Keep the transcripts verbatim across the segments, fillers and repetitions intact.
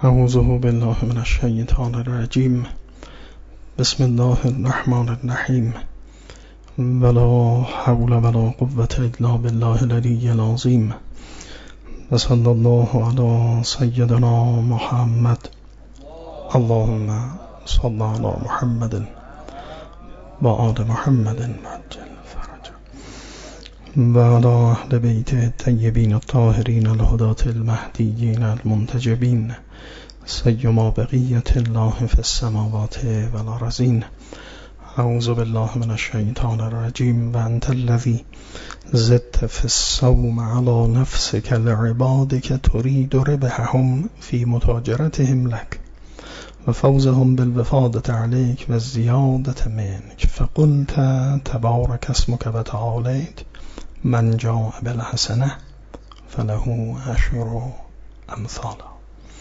اعوذ بالله من الشیطان الرجیم. بسم الله الرحمن الرحیم. ولا حول ولا قوة الا بالله العلی العظیم. و صلی الله علی سیدنا محمد. اللهم صل علی محمد و آل محمد عجل فرجه و علی اهل بیت الطیبین الطاهرین الهداة المهدیین المنتجبین سیما بقیت الله فی السماوات والارضین. اعوذ بالله من الشیطان الرجیم. و انت الذی زدت فی الصوم علی نفسک لعبادک ترید ربحهم فی متاجرتهم لک و فوزهم بالوفادة علیک و زیادة منک فقلت تبارک اسمک و تعالیت من جاء بالحسنه فله عشر امثالها.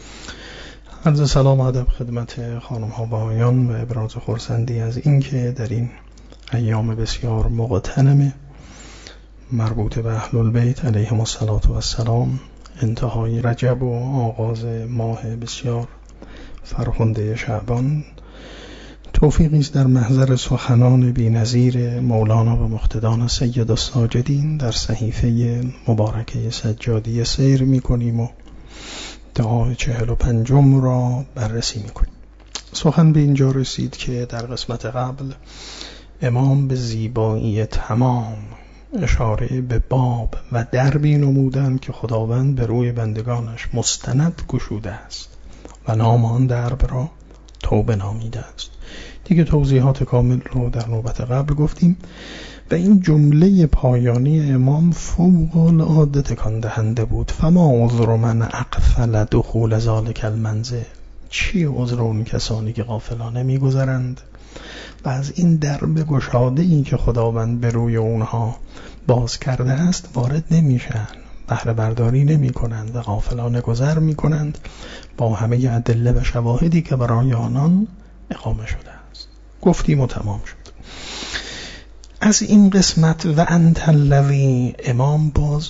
عرض سلام و ادب خدمت خانم ها و آقایان و ابراز خرسندی از اینکه در این ایام بسیار مغتنم مربوط به اهل البیت علیهم السلام، انتهای رجب و آغاز ماه بسیار فرخنده شعبان، توفیقی است در محضر سخنان بی‌نظیر مولانا و مقتدان سید الساجدین در صحیفه مبارکه سجادی سیر می‌کنیم و دعای چهل و پنجم را بررسی می‌کنیم. سخن به اینجا رسید که در قسمت قبل امام به زیبایی تمام اشاره به باب و دربی نمودند که خداوند به روی بندگانش مستند گشوده است و نام آن درب را توبه نامیده است. دیگه توضیحات کامل رو در نوبت قبل گفتیم و این جمله پایانی امام فوق العاده تکان دهنده بود. فما عذر من اغفل دخول ذلک المنزل. چی عذر اون کسانی که غافلانه میگذرند و از این درب گشاده ای که خداوند به روی اونها باز کرده است وارد نمیشن، بهره برداری نمی کنند و غافلانه گذر می کنند با همه ادله و شواهدی که برای آنان اقامه شده است. گفتیم و تمام شد. از این قسمت و انت الذی امام باز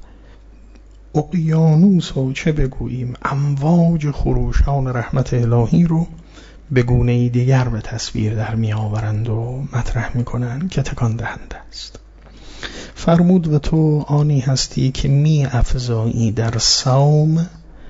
اقیانوس و چه بگوییم امواج خروشان رحمت الهی رو به گونه‌ای دیگر به تصویر در می آورند و مطرح می کنند که تکان دهنده است. فرمود و تو آنی هستی که می افزایی در صوم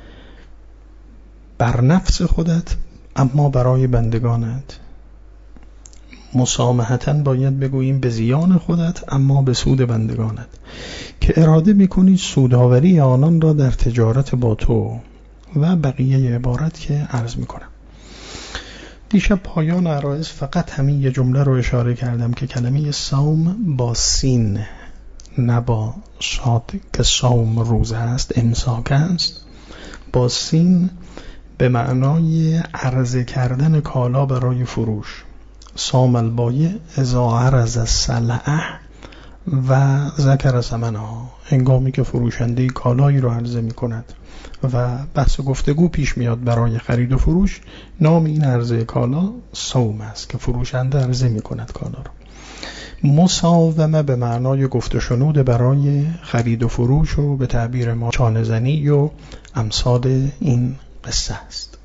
بر نفس خودت اما برای بندگانت، مسامحتاً باید بگوییم به زیان خودت اما به سود بندگانت، که اراده میکنی سوداوری آنان را در تجارت با تو و بقیه عبارت که عرض میکنم. دیشب پایان عرایض فقط همین یه جمله رو اشاره کردم که کلمه صوم با سین نه با صاد که صوم روزه است، امساک است، با سین به معنای عرضه کردن کالا برای فروش. صام البایع اذا عرض السلعه و ذکر ثمنها، هنگامی که فروشنده کالایی رو عرضه می کند و بحث گفتگو پیش میاد برای خرید و فروش، نام این عرضه کالا صوم است که فروشنده عرضه می کند کالا رو. مساومه به معنای گفت و شنود برای خرید و فروش و به تعبیر ما چانه زنی و امثال این قصه است.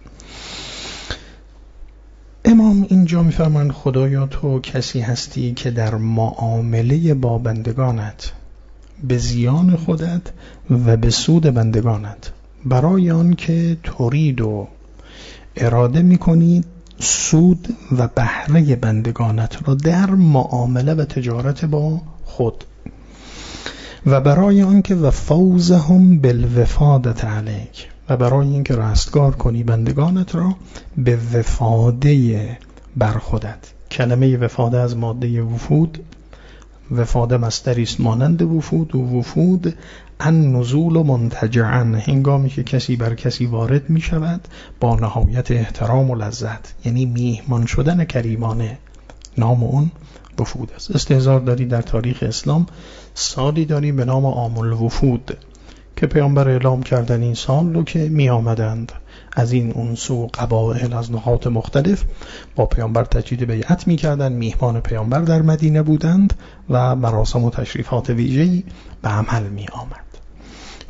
امام اینجا میفرمایند خدایا تو کسی هستی که در معامله با بندگانت به زیان خودت و به سود بندگانت برای آن که ترید و اراده میکنی سود و بهره بندگانت را در معامله و تجارت با خود و برای آن که و فوزهم بالوفادة علیک و برای این که رستگار کنی بندگانت را به وفاده بر خودت. کلمه وفاده از ماده وفود، وفاده مصدری است مانند وفود، و وفود ان نزول و منتجعا، هنگامی که کسی بر کسی وارد می شود با نهایت احترام و لذت، یعنی میهمان شدن کریمانه، نام اون وفود است. استحضار داری در تاریخ اسلام سالی داریم به نام عام الوفود که پیامبر اعلام کردن این سال رو که می آمدند از این اون سو قبایل از نقاط مختلف با پیامبر تجدید بیعت می کردند، میهمان پیامبر در مدینه بودند و مراسم و تشریفات ویژه‌ای به عمل می آمد.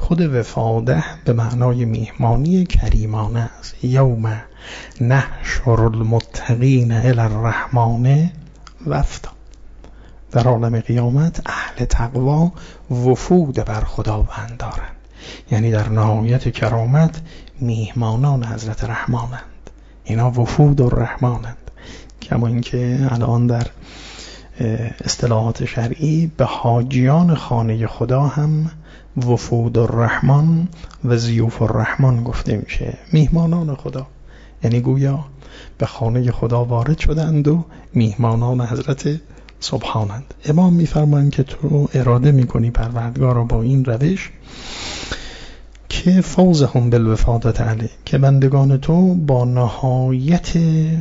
خود وفاده به معنای میهمانی کریمانه است. یوم نحشر المتقین الی الرحمن وفدا، در عالم قیامت اهل تقوا وفود بر خداوند دارند، یعنی در نهایت کرامت میهمانان حضرت رحمانند. اینا وفود الرحمنند، کما اینکه الان در اصطلاحات شرعی به حاجیان خانه خدا هم وفود الرحمن و ضیوف الرحمن گفته میشه، میهمانان خدا، یعنی گویا به خانه خدا وارد شدند و میهمانان حضرت سبحانند. امام میفرمایند که تو اراده میکنی پروردگار رو با این روش که فوزهم بالوفادت علیه، که بندگان تو با نهایت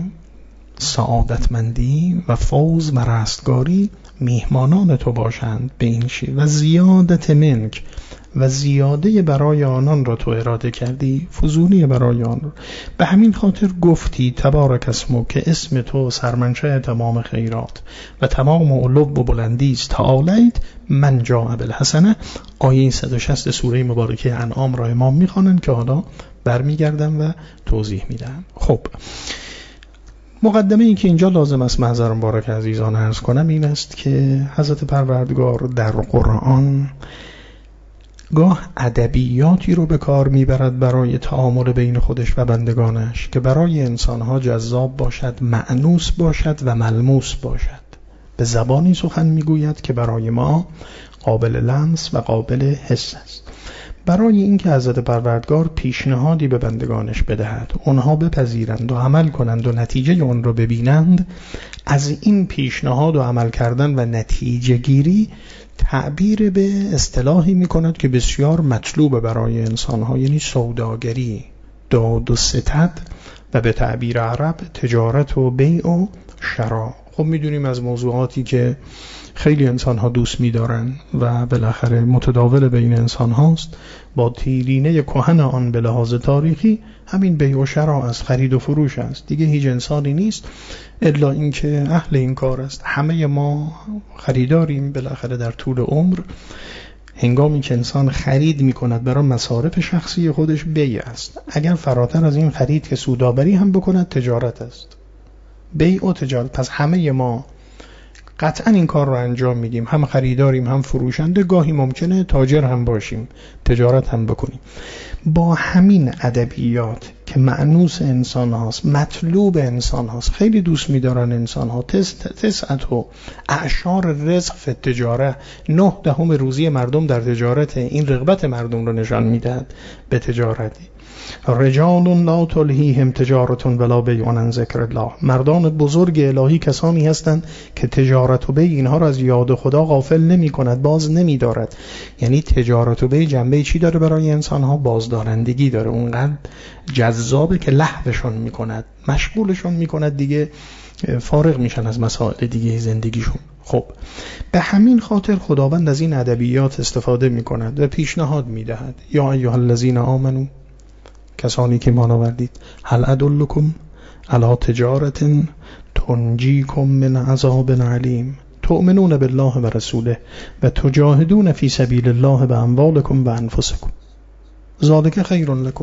سعادتمندی و فوز و رستگاری میهمانان تو باشند به این شی و زیادت منک، و زیاده برای آنان را تو اراده کردی، فزونی برای آن را. به همین خاطر گفتی تبارک اسمک، که اسم تو سرمنشأ تمام خیرات و تمام علو و بلندی است. تعالیت من جاء بالحسنه، آیه صد و شصت سوره مبارکه انعام را امام میخوانند که حالا برمیگردم و توضیح میدم. خب مقدمه ای که اینجا لازم است محضر مبارک عزیزان عرض کنم این است که حضرت پروردگار در قرآن گاه ادبیاتی رو به کار میبرد برای تعامل بین خودش و بندگانش که برای انسانها جذاب باشد، مأنوس باشد و ملموس باشد. به زبانی سخن میگوید که برای ما قابل لمس و قابل حس است. برای اینکه حضرت پروردگار پیشنهادی به بندگانش بدهد، اونها بپذیرند و عمل کنند و نتیجه اون رو ببینند، از این پیشنهاد و عمل کردن و نتیجه گیری تعبیر به اصطلاحی می کند که بسیار مطلوب برای انسانها، یعنی سوداگری، داد و ستد، و به تعبیر عرب تجارت و بیع و شرا. خب می دونیم از موضوعاتی که خیلی انسان ها دوست می دارن و بالاخره متداول بین انسان هاست، با تیرینه کهن آن به لحاظ تاریخی همین بیع و شرا است، خرید و فروش است. دیگه هیچ انسانی نیست الا اینکه اهل این کار است. همه ما خریداریم بالاخره در طول عمر. هنگامی که انسان خرید می کند برای مصارف شخصی خودش بیع است. اگر فراتر از این خرید که سودآوری هم بکند تجارت است، بیع و تجارت. پس همه ما قطعا این کار رو انجام میدیم، هم خریداریم هم فروشنده، گاهی ممکنه تاجر هم باشیم، تجارت هم بکنیم. با همین ادبیات که مأنوس انسان هاست، مطلوب انسان هاست، خیلی دوست میدارن انسان ها، تسعت و اعشار رزق فی التجاره، نه دهم روزی مردم در تجارت. این رغبت مردم رو نشان میدهد به تجارتی. رجال لا تلهیهم تجارت ولا بیع عن ذکر الله، مردان بزرگ الهی کسانی هستند که تجارت و بیع اینها را از یاد خدا غافل نمی کند، باز نمی دارد. یعنی تجارت و بیع جنبه چی داره برای انسان ها؟ بازدارندگی داره. اونقدر جذابه که لهوشون می کند، مشغولشون می کند، دیگه فارغ میشن از مسائل دیگه زندگیشون. خب به همین خاطر خداوند از این ادبیات استفاده می کند و پیشنهاد می دهد. یا ایها الذین آمنو، کسانی که ایمان آوردید، هل ادلکم علی تجارت تنجیکم من عذاب علیم تؤمنون بالله و رسوله و تجاهدون فی سبیل الله باموالکم و انفسکم ذلک خیر لکم.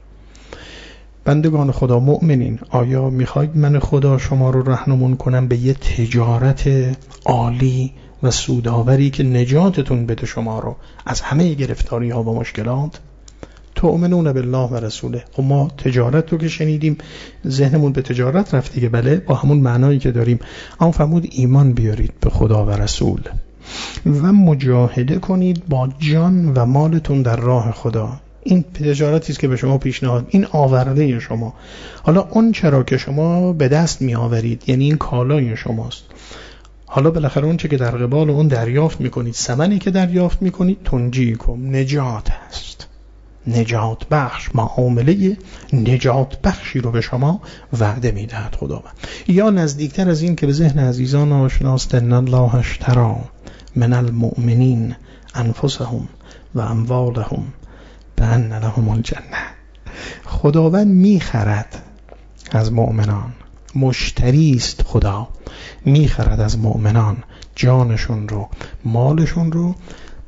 بندگان خدا، مؤمنین، آیا میخواید من خدا شما رو راهنمون کنم به یه تجارت عالی و سودآوری که نجاتتون بده شما رو از همه گرفتاری ها و مشکلات؟ تؤمنون بالله و رسوله. خب ما تجارت رو که شنیدیم ذهنمون به تجارت رفت دیگه، بله، با همون معنایی که داریم. اما فرمود ایمان بیارید به خدا و رسول و مجاهده کنید با جان و مالتون در راه خدا. این تجارتی است که به شما پیشنهاد، این آورده شما. حالا اون چرا که شما به دست می آورید، یعنی این کالای شماست. حالا بالاخره اون چه که در قبال اون دریافت می کنید، ثمنی که دریافت می کنید، تنجیکم، نجات است، نجات بخش، معامله نجات بخشی رو به شما وعده می دهد خداوند. یا نزدیکتر از این که به ذهن عزیزان آشناست، ان الله اشتری من المؤمنین انفسهم و اموالهم بأن لهم الجنه. خداوند میخرد از مؤمنان، مشتری است خدا، میخرد از مؤمنان جانشون رو، مالشون رو،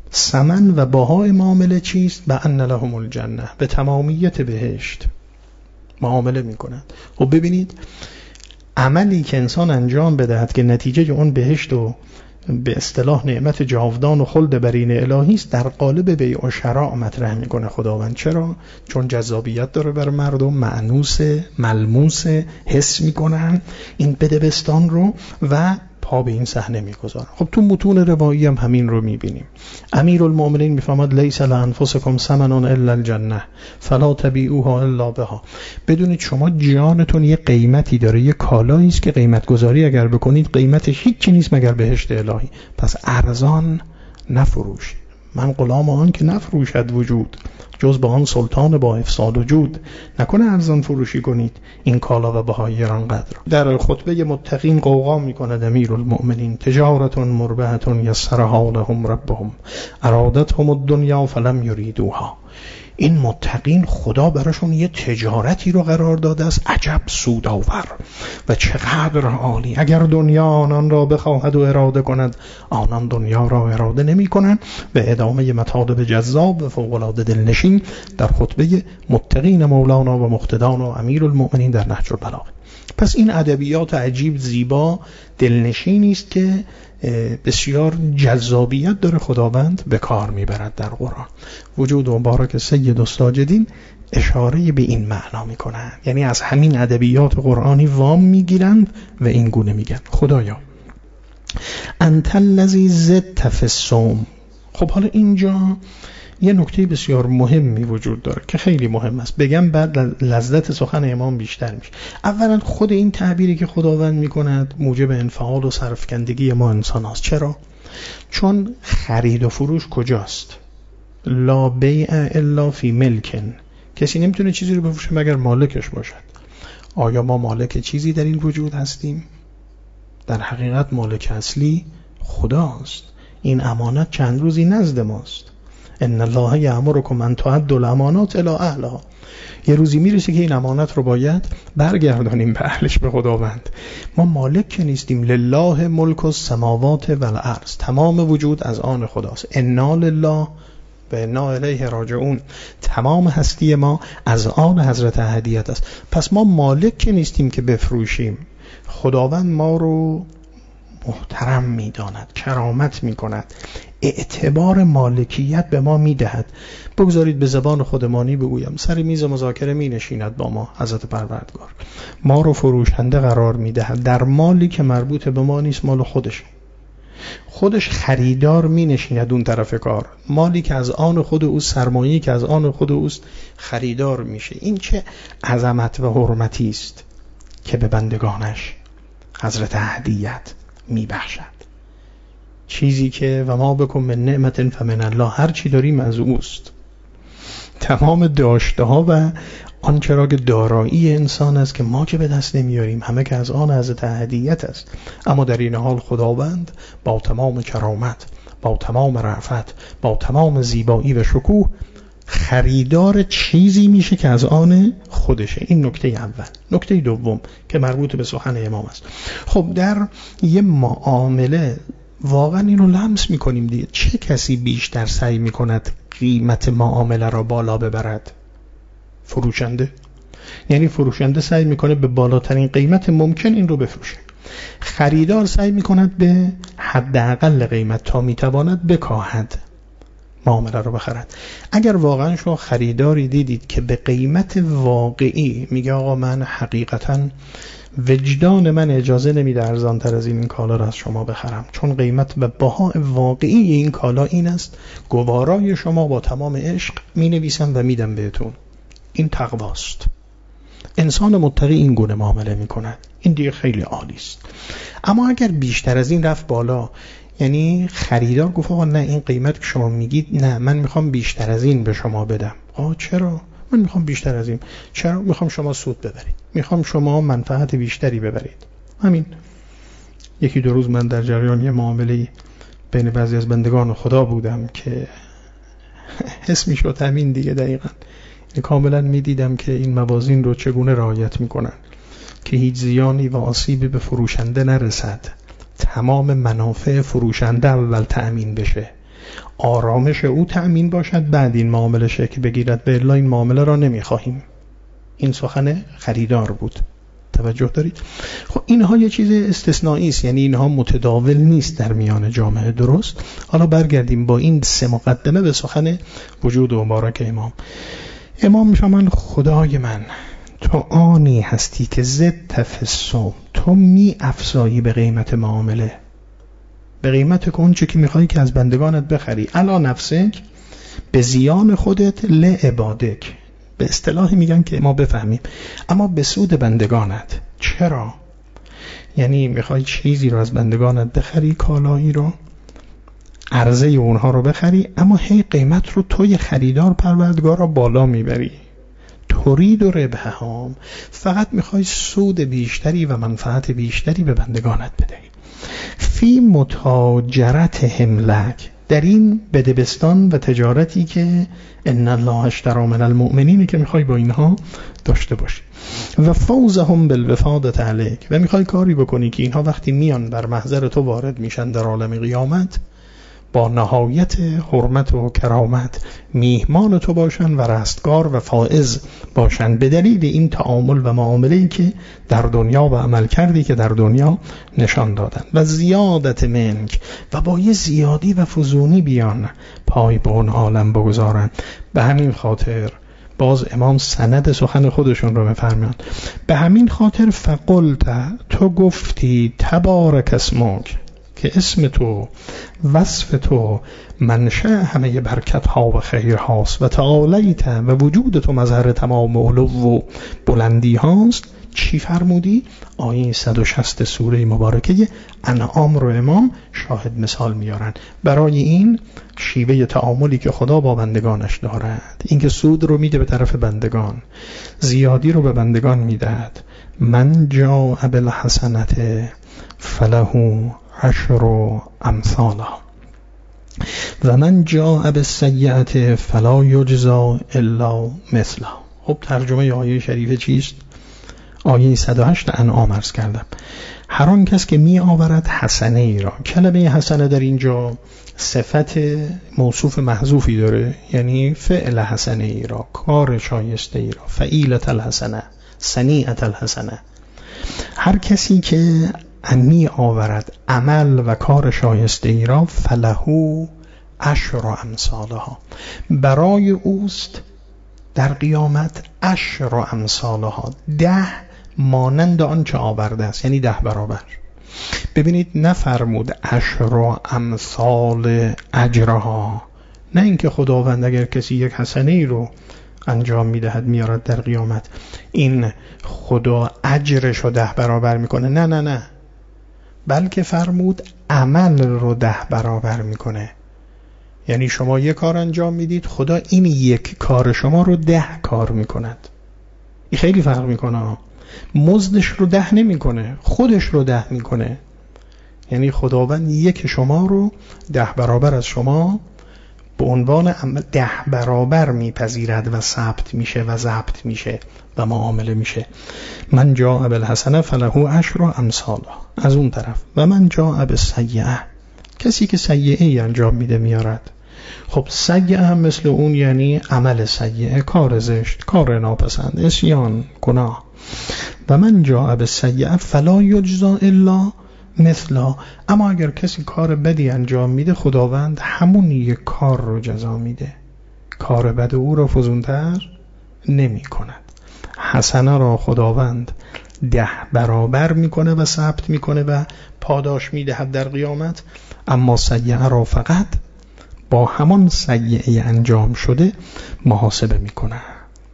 ثمن و بهای معامله چیست؟ به ان لهم الجنه، به تمامیت بهشت معامله میکنند. خب ببینید عملی که انسان انجام بدهد که نتیجه اون بهشت و به اصطلاح نعمت جاودان و خلد برین الهی است، در قالب بیع و شراء مطرح میکنه خداوند. چرا؟ چون جذابیت داره بر مردم، مأنوس، ملموس، حس میکنن این بدبستان رو و پا به این صحنه میگذارن. خب تو متون روایی هم همین رو میبینیم. امیرالمومنین میفرماد لیس لانفسکم ثمن الا الجنه فلا تبیعوها الا بها. بدونید شما جانتون یه قیمتی داره، یه کالایی است که قیمت گذاری اگر بکنید قیمتش هیچ چیزی نیست مگر بهشت الهی. پس ارزان نفروش. من غلام آن که نفروشد وجود، جز با آن سلطان با افساد وجود. نکنه ارزان فروشی کنید این کالا و بهای گرانقدر. در خطبه متقین قوقا میکند امیرالمؤمنین تجارت مربحة یسرها لهم ربهم ارادتهم الدنیا فلم یریدوها. این متقین خدا براشون یه تجارتی رو قرار داده است عجب سودآور و چقدر عالی. اگر دنیا آنان را بخواهد و اراده کند آنان دنیا را اراده نمی کنند. به ادامه مطالب جذاب و فوق‌العاده دلنشین در خطبه متقین مولانا و مقتدان و امیرالمؤمنین در نهج البلاغه. پس این ادبیات عجیب زیبا دلنشینی است که بسیار جذابیت داره، خداوند به کار میبرد در قرآن. وجود مبارک سید الساجدین اشاره به این معنا میکنن، یعنی از همین ادبیات قرآنی وام میگیرن و این گونه میگن خدایا انت الذی زدت فی الصوم. خب حالا اینجا یه نکته بسیار مهمی وجود داره که خیلی مهم است بگم، بعد لذت سخن امام بیشتر میشه. اولا خود این تعبیری که خداوند میکند موجب انفعال و سرفکندگی ما انسان هست. چرا؟ چون خرید و فروش کجاست؟ لا بیع الا فی ملکن. کسی نمیتونه چیزی رو بفروشه مگر مالکش باشد. آیا ما مالک چیزی در این وجود هستیم؟ در حقیقت مالک اصلی خداست. این امانت چند روزی نزد ماست. ان الله یأمرکم ان تؤدوا الامانات الی اهلها. یه روزی میرسه که این امانت رو باید برگردانیم به اهلش، به خداوند. ما مالک که نیستیم. لله ملک السماوات و الارض. تمام وجود از آن خداست. انا لله و انا الیه راجعون. تمام هستی ما از آن حضرت احدیت است. پس ما مالک که نیستیم که بفروشیم. خداوند ما رو محترم می‌داند، کرامت می‌کند، اعتبار مالکیت به ما می‌دهد. بگذارید به زبان خودمانی بگویم، سر میز مذاکره می‌نشیند با ما حضرت پروردگار، ما رو فروشنده قرار می‌دهد در مالی که مربوط به ما نیست، مال خودش. خودش خریدار می‌نشیند اون طرف کار، مالی که از آن خود او، سرمایه‌ای که از آن خود اوست خریدار میشه. این چه عظمت و حرمتی است که به بندگانش حضرت احدیت میبخشد. چیزی که و ما بکن من نعمت فمن الله، هر چی داریم از اوست. تمام داشته ها و آن چرا که دارایی انسان است که ما که به دست نمیاریم، همه که از آن حضرت احدیت است. اما در این حال خداوند با تمام کرامت، با تمام رأفت، با تمام زیبایی و شکوه خریدار چیزی میشه که از آن خودشه. این نکته اول. نکته دوم که مربوط به سخن امام است. خب در یه معامله واقعا اینو لمس میکنیم دیگه. چه کسی بیشتر سعی میکند قیمت معامله را بالا ببرد؟ فروشنده. یعنی فروشنده سعی میکنه به بالاترین قیمت ممکن این رو بفروشه. خریدار سعی میکند به حداقل قیمت تا میتواند بکاهد معامله رو بخرد. اگر واقعا شما خریداری دیدید که به قیمت واقعی میگه آقا من حقیقتا وجدان من اجازه نمیده ارزانتر از این این کالا رو از شما بخرم، چون قیمت به بها واقعی این کالا این است، گوارای شما با تمام عشق می نویسم و میدم بهتون. این تقواست. انسان متقی این گونه معامله میکند. این دیگه خیلی عالی است. اما اگر بیشتر از این رفت بالا، یعنی خریدار گفت آقا نه این قیمت که شما میگید نه، من میخوام بیشتر از این به شما بدم. آه چرا؟ من میخوام بیشتر از این. چرا؟ میخوام شما سود ببرید، میخوام شما منفعت بیشتری ببرید. همین. یکی دو روز من در جریان یه معامله بین بعضی از بندگان خدا بودم که حس میشد همین دیگه دقیقاً. کاملا میدیدم که این موازین رو چگونه رعایت میکنن که هیچ زیانی و آسیبی به فروشنده نرسد، تمام منافع فروشنده اول تأمین بشه آرامش او تأمین باشد، بعد این معامله شکل بگیرد، به الا این معامله را نمیخواهیم. این سخن خریدار بود. توجه دارید؟ خب اینها یه چیز استثنایی است، یعنی اینها متداول نیست در میان جامعه. درست؟ حالا برگردیم با این سه مقدمه به سخن وجود و مبارک امام. امام میفرمان خدای من تو آنی هستی که زد تفسم، تو می افزایی به قیمت معامله، به قیمت که اون چه که میخوایی که از بندگانت بخری، علا نفسک، به زیان خودت، لعبادک، به اصطلاحی میگن که ما بفهمیم، اما به سود بندگانت. چرا؟ یعنی میخوای چیزی رو از بندگانت بخری، کالایی رو، عرضه اونها رو بخری، اما هی قیمت رو توی خریدار پروردگار رو بالا میبری. تورید و ربحهم، فقط میخوای سود بیشتری و منفعت بیشتری به بندگانت بدهی. فی متاجرت هملک، در این بدبستان و تجارتی که ان الله اشتری من المؤمنین که میخوای با اینها داشته باشی. و فوزهم بالوفادة علیک، و میخوای کاری بکنی که اینها وقتی میان بر محضر تو وارد میشن در عالم قیامت با نهایت حرمت و کرامت میهمان تو باشن و رستگار و فائز باشن، به دلیل این تعامل و معامله‌ای که در دنیا و عمل کردی که در دنیا نشان دادن. و زیادت منک، و با یه زیادی و فزونی بیان پای به اون عالم بگذارن. به همین خاطر باز امام سند سخن خودشون رو می‌فرمایند. به همین خاطر فقلت، تو گفتی تبارک اسمک، که اسم تو، وصف تو منشأ همه برکت ها و خیر هاست، و تعالیت، و وجود تو مظهر تمام علو و بلندی هاست. چی فرمودی؟ آیه صد و شصت سوره مبارکه انعام رو امام شاهد مثال میارن برای این شیوه تعاملی که خدا با بندگانش دارد، اینکه سود رو میده به طرف بندگان، زیادی رو به بندگان میدهد. من جاء بالحسنة فله عشر امثالها و من جاء بالسیئة فلا یجزی الا مثلها. خب ترجمه آیه شریفه چیست؟ آیه صد و هشت انعام عرض کردم. هر آن کس که می آورد حسنه ای را، کلمه حسنه در اینجا صفت موصوف محذوفی داره، یعنی فعل حسنه ای را، کار شایسته ای را، فعیلت الحسنه، صنیعت الحسنه. هر کسی که می آورد عمل و کار شایسته ای را، فلهو عشر امثالها، برای اوست در قیامت عشر امثالها، ده مانند آنچه آورده است، یعنی ده برابر. ببینید نفرمود عشر امثال اجرها، نه اینکه خداوند اگر کسی یک حسنه ای رو انجام میدهد میارد در قیامت این خدا اجرش رو ده برابر میکنه، نه نه نه، بلکه فرمود عمل رو ده برابر میکنه. یعنی شما یک کار انجام میدید، خدا این یک کار شما رو ده کار میکند. این خیلی فرق میکنه. مزدش رو ده نمیکنه، خودش رو ده میکنه. یعنی خداوند یک شما رو ده برابر از شما به عنوان عمل ده برابر میپذیرد و ثبت میشه و ضبط میشه و معامله میشه. من جاء بالحسنه فله عشر امثالها. از اون طرف و من جاء بالسیئه، کسی که سیئه ای انجام میده میارد. خب سیئه هم مثل اون، یعنی عمل سیئه، کار زشت، کار ناپسند، عصیان، گناه. و من جاء بالسیئه فلا یجزا الا مثلا، اما اگر کسی کار بدی انجام میده خداوند همون یک کار رو جزا میده، کار بد او رو فزونتر نمی کند. حسنه را خداوند ده برابر میکنه و ثبت میکنه و پاداش میدهد در قیامت، اما سیئه را فقط با همان سیئه انجام شده محاسبه میکنه.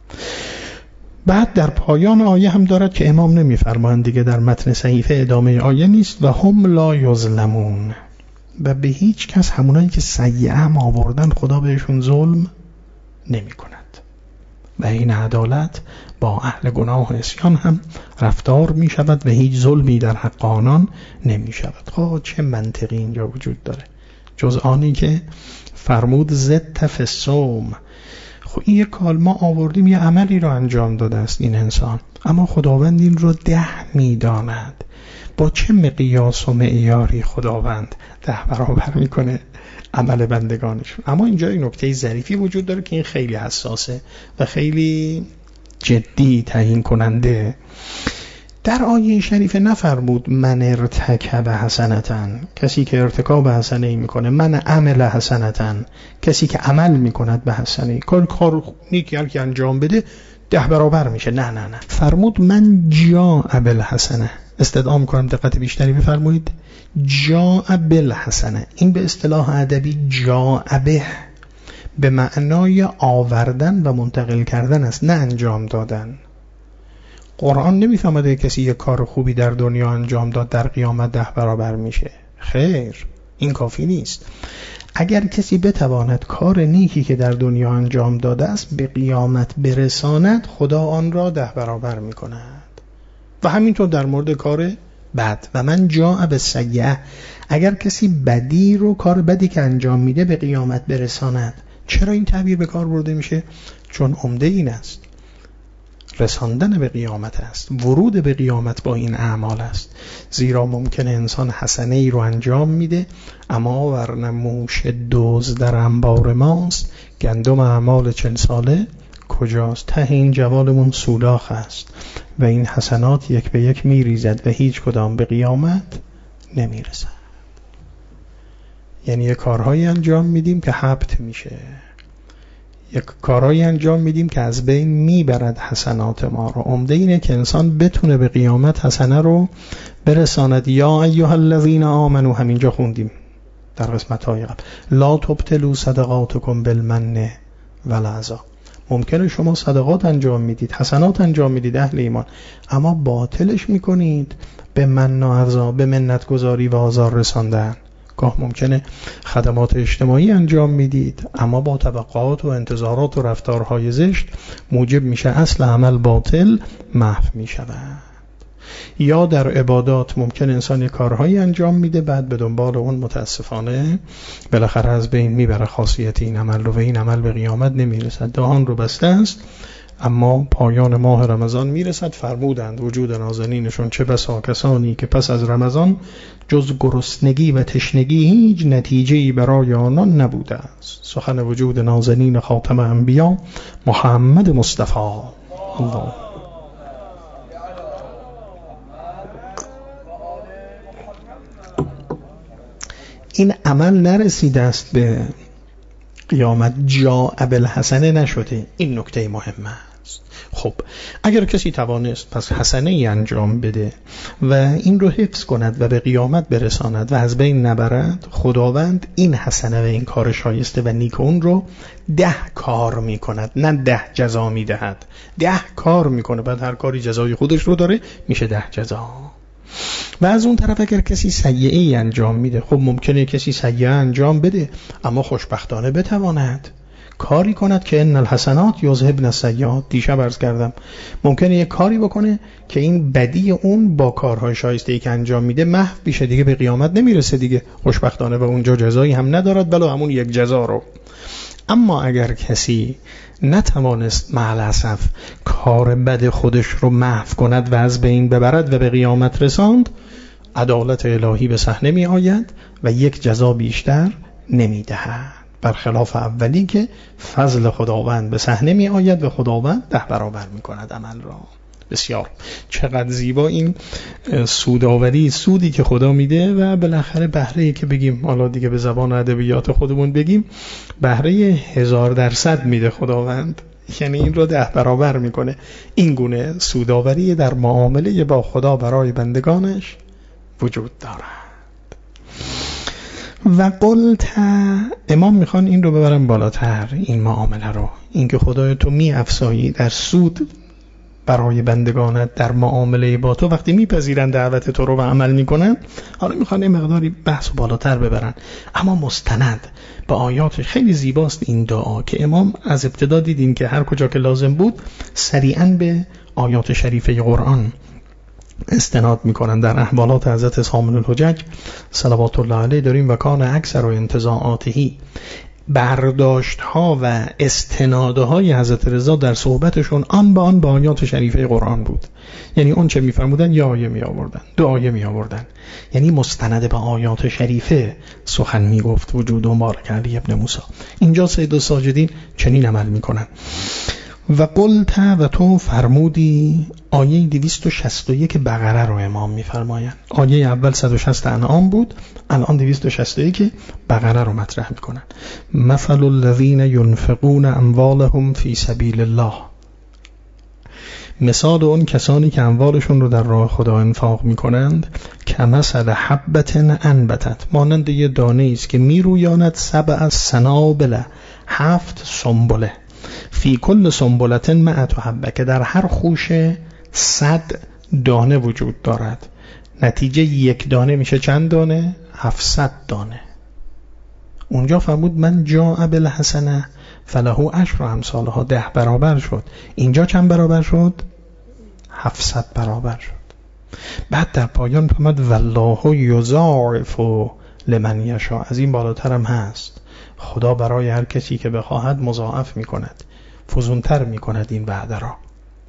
بعد در پایان آیه هم دارد که امام نمیفرمایند دیگه، در متن صحیفه ادامه آیه نیست، و هم لا یظلمون، و به هیچ کس همونایی که سیئه هم آوردن خدا بهشون ظلم نمی کند. و این عدالت با اهل گناه و عصیان هم رفتار می شود و هیچ ظلمی در حق آنان نمی شود. خب چه منطقی اینجا وجود داره جز آنی که فرمود زد تفسم. خب این یک کال ما آوردیم، یه عملی رو انجام داده است این انسان، اما خداوند این رو ده میداند. با چه مقیاس و معیاری خداوند ده برابر میکنه عمل بندگانشون؟ اما اینجا این نکته ظریفی وجود داره که این خیلی حساسه و خیلی جدی تعیین کننده. در آیه شریفه نفرمود من ارتکب حسنتن، کسی که ارتکاب حسنه ای میکنه، من عمل حسنتن، کسی که عمل میکند به حسنه، کار کار نیکی هر که انجام بده ده برابر میشه. نه نه نه، فرمود من جاء بالحسنه. استدعا میکنم دقت بیشتری بفرمایید. جاء بالحسنه، این به اصطلاح ادبی جاء به به معنای آوردن و منتقل کردن است، نه انجام دادن. قرآن نمیفهمده کسی یک کار خوبی در دنیا انجام داد در قیامت ده برابر میشه. خیر، این کافی نیست. اگر کسی بتواند کار نیکی که در دنیا انجام داده است به قیامت برساند، خدا آن را ده برابر میکند. و همینطور در مورد کار بد. و من جاء بالسیئه، اگر کسی بدی رو، کار بدی که انجام میده به قیامت برساند. چرا این تعبیر به کار برده میشه؟ چون عمده این است، رساندن به قیامت است، ورود به قیامت با این اعمال است. زیرا ممکنه انسان حسنه ای رو انجام میده، اما ورنه موش دوز در انبار ماست، گندم اعمال چل ساله کجاست؟ ته این جوالمون سولاخ است و این حسنات یک به یک میریزد و هیچ کدام به قیامت نمیرسد. یعنی یک کارهایی انجام میدیم که حبط میشه، یک کارهایی انجام میدیم که از بین میبرد حسنات ما رو. عمده اینه که انسان بتونه به قیامت حسنه رو برساند. یا ایها الذین آمنو، همینجا خوندیم در قسمت های قبل، لا تبطلوا صدقاتکم بالمن والعذا. ممکنه شما صدقات انجام میدید، حسنات انجام میدید اهل ایمان، اما باطلش میکنید به من و عذا، به منت گذاری و آزار رساندن. گاه ممکنه خدمات اجتماعی انجام میدید، اما با توقعات و انتظارات و رفتارهای زشت موجب میشه اصل عمل باطل محو میشود. یا در عبادات ممکن انسان یک کارهایی انجام میده، بعد به دنبال اون متاسفانه بالاخره از بین میبره خاصیت این عمل رو و این عمل به قیامت نمیرسد. دهان رو بسته است اما پایان ماه رمضان میرسد. فرمودند وجود نازنینشون چه بسا کسانی که پس از رمضان جز گرسنگی و تشنگی هیچ نتیجه‌ای برای آنان نبوده است. سخن وجود نازنین خاتم انبیا محمد مصطفی. الله. این عمل نرسیده است به قیامت، جاء بالحسنه نشده. این نکته مهمه است. خب اگر کسی توانست پس حسنه ای انجام بده و این رو حفظ کند و به قیامت برساند و از بین نبرد، خداوند این حسنه و این کار شایسته و نیک اون رو ده کار می کند، نه ده جزا می دهد. ده کار می کنه، بعد هر کاری جزای خودش رو داره، میشه ده جزا. و از اون طرف اگر کسی سیئه ای انجام میده، خب ممکنه کسی سیئه انجام بده اما خوشبختانه بتواند کاری کند که ان الحسنات یذهبن السیئات. دیشب عرض کردم ممکنه یک کاری بکنه که این بدی اون با کارهای شایسته ای که انجام میده محو بشه، دیگه به قیامت نمیرسه دیگه، خوشبختانه و اونجا جزایی هم ندارد بلا همون یک جزا رو. اما اگر کسی نتوانست مع الاسف کار بد خودش رو محو کند و از بین ببرد و به قیامت رساند، عدالت الهی به صحنه می آید و یک جزا بیشتر نمی دهد، برخلاف اولی که فضل خداوند به صحنه می آید و خداوند ده برابر می کند عمل را. بسیار چقدر زیبا این سوداوری، سودی که خدا میده و بالاخره بهره‌ای که بگیم، حالا دیگه به زبان ادبیات خودمون بگیم، بهره هزار درصد میده خداوند، یعنی این رو ده برابر میکنه. این گونه سوداوری در معامله با خدا برای بندگانش وجود دارد. و قلت، امام میخوان این رو ببرن بالاتر، این معامله رو، این که خدای تو می افزایی در سود برای بندگانت در معامله با تو، وقتی میپذیرن دعوت تو رو و عمل میکنن، حالا میخوان این مقداری بحث بالاتر ببرن، اما مستند به آیات خیلی زیباست این دعا که امام از ابتدا دیدیم که هر کجا که لازم بود سریعاً به آیات شریفه قرآن استناد میکنن. در احوالات حضرت سامن الحجج صلوات الله علیه داریم و کان اکثر و انتزاعاتهی، برداشت ها و استنادهای حضرت رضا در صحبتشون آن به آن با آیات شریفه قرآن بود. یعنی اون چه میفرمودن یه آیه می آوردن، دو آیه می آوردن، یعنی مستند به آیات شریفه سخن می گفت وجود و مبارک علی ابن موسی. اینجا سید الساجدین چنین عمل می کنن. و قلت و تو فرمودی، آیه دویست و شصت و یک بقره رو امام می‌فرمایند. آیه اول صد و شصت انعام بود، الان دویست و شصت و یک بقره رو مطرح می‌کنن. مثل الذین ينفقون اموالهم فی سبیل الله، مثال اون کسانی که اموالشون رو در راه خدا انفاق می‌کنند، کمثل حبة انبتت، مانند یه دانه است که میرویاند سبع سنابل، هفت سنبله، فی کل سنبلة مئة حبه، که در هر خوشه صد دانه وجود دارد. نتیجه یک دانه میشه چند دانه؟ هفتصد دانه. اونجا فرمود من جاء بالحسنه فله عشر امثالها، ده برابر شد. اینجا چند برابر شد؟ هفتصد برابر شد. بعد در پایان فرمود والله یضاعف لمن یشاء، از این بالاتر هم هست، خدا برای هر کسی که بخواهد مضاعف میکند، فزونتر میکند این وعده را.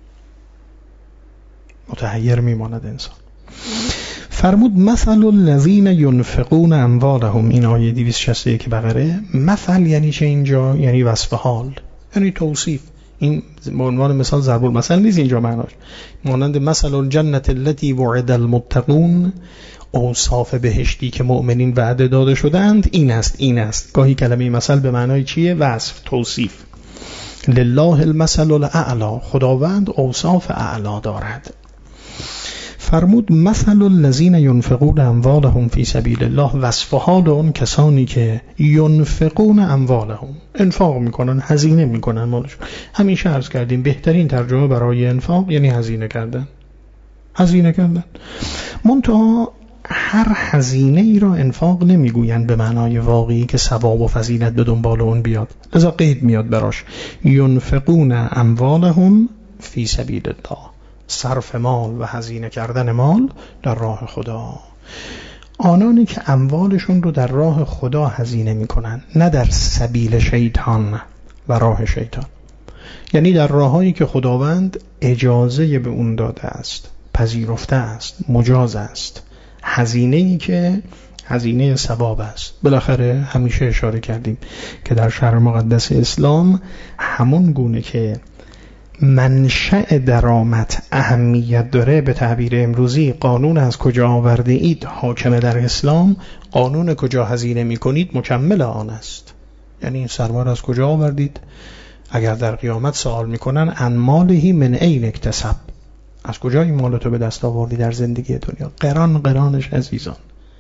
متحیر میماند انسان. فرمود مثل الذین ينفقون اموالهم، این آیه دویست و شصت و یک بقره. مثل یعنی چه اینجا؟ یعنی وصف حال، یعنی توصیف. این به عنوان مثال ضرب المثل نیست اینجا معناش. مانند مثل الجنة التي وعد المتقون، اوصاف بهشتی که مؤمنین وعده داده شدند این است این است. گاهی کلمه مثل به معنای چیه؟ وصف، توصیف. لله المثل الاعلی، خداوند اوصاف اعلی دارد. فرمود مثل الذین ينفقون اموالهم فی سبیل الله، وصف حال اون کسانی که ينفقون اموالهم، انفاق میکنن، هزینه میکنن مالشون. همیشه عرض کردیم بهترین ترجمه برای انفاق یعنی هزینه کردن. هزینه کردن. منتها هر هزینه ای را انفاق نمیگویند به معنای واقعی که ثواب و فضیلت به دنبال اون بیاد، لذا قید میاد براش ينفقون اموالهم فی سبیل الله، صرف مال و هزینه کردن مال در راه خدا. آنانی که اموالشون رو در راه خدا هزینه میکنن، نه در سبیل شیطان و راه شیطان، یعنی در راهایی که خداوند اجازه به اون داده است، پذیرفته است، مجاز است، هزینه‌ای که هزینه ثواب است. بالاخره همیشه اشاره کردیم که در شرع مقدس اسلام همون گونه که منشأ درآمد اهمیت داره، به تعبیر امروزی قانون از کجا آورده اید حاکم در اسلام، قانون کجا هزینه میکنید مکمل آن است. یعنی این سرمایه از کجا آوردید؟ اگر در قیامت سوال میکنن عن ماله من این اکتسب، از کجا این مالتو به دست آوردی در زندگی دنیا؟ قران قرانش عزیزان.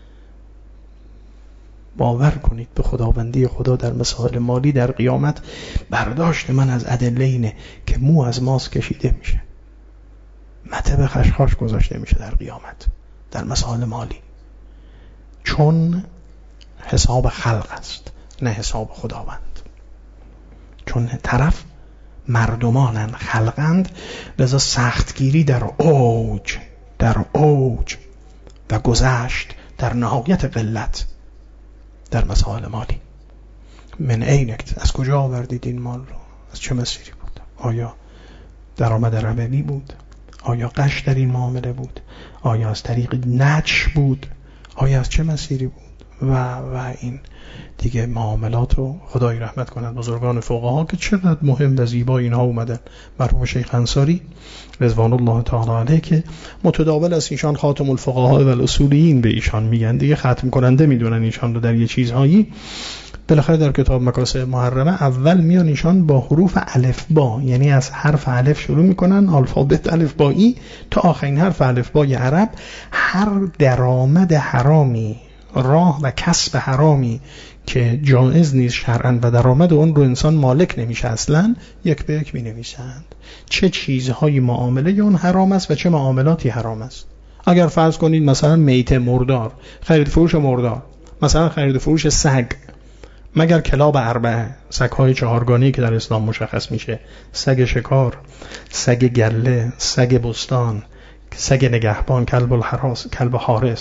باور کنید به خداوندی خدا در مسائل مالی در قیامت. برداشت من از ادله اینه که مو از ماس کشیده میشه، مته به خشخاش گذاشته میشه در قیامت در مسائل مالی، چون حساب خلق است نه حساب خداوند. چون طرف مردمانند، خلقند، لذا سختگیری در اوج در اوج و گذشت در نهایت قلت در مسائل مالی. من اینکت، از کجا آوردید این مال رو؟ از چه مسیری بود؟ آیا درآمد ربوی بود؟ آیا غش در این معامله بود؟ آیا از طریق نچ بود؟ آیا از چه مسیری بود؟ و و این دیگه معاملات رو خدای رحمت کنند بزرگان فقها که چقدر مهم و زیبا اینها اومدن. مرحوم شیخ انصاری رضوان الله تعالی علیه که متداول از ایشان خاتم الفقها و الاصولیین به ایشان میگن، دیگه ختم کننده میدونن ایشان رو در یه چیزهایی. بالاخره در کتاب مکاسب محرمه اول میان ایشان با حروف الف با، یعنی از حرف الف شروع میکنن، الفابت الف بایی تا آخرین حرف الف بای عرب. هر درآمد حرامی، راه و کسب حرامی که جایز نیست شرعاً و درآمد اون رو انسان مالک نمیشه اصلاً، یک به یک می نویسند چه چیزهایی معامله اون حرام است و چه معاملاتی حرام است. اگر فرض کنید مثلا میت مردار، خرید فروش مردار، مثلا خرید فروش سگ، مگر کلاب اربعه، سگ‌های چهارگانه‌ای که در اسلام مشخص میشه، سگ شکار، سگ گله، سگ بستان، سگ نگهبان، کلب الحراس، کلب حارس،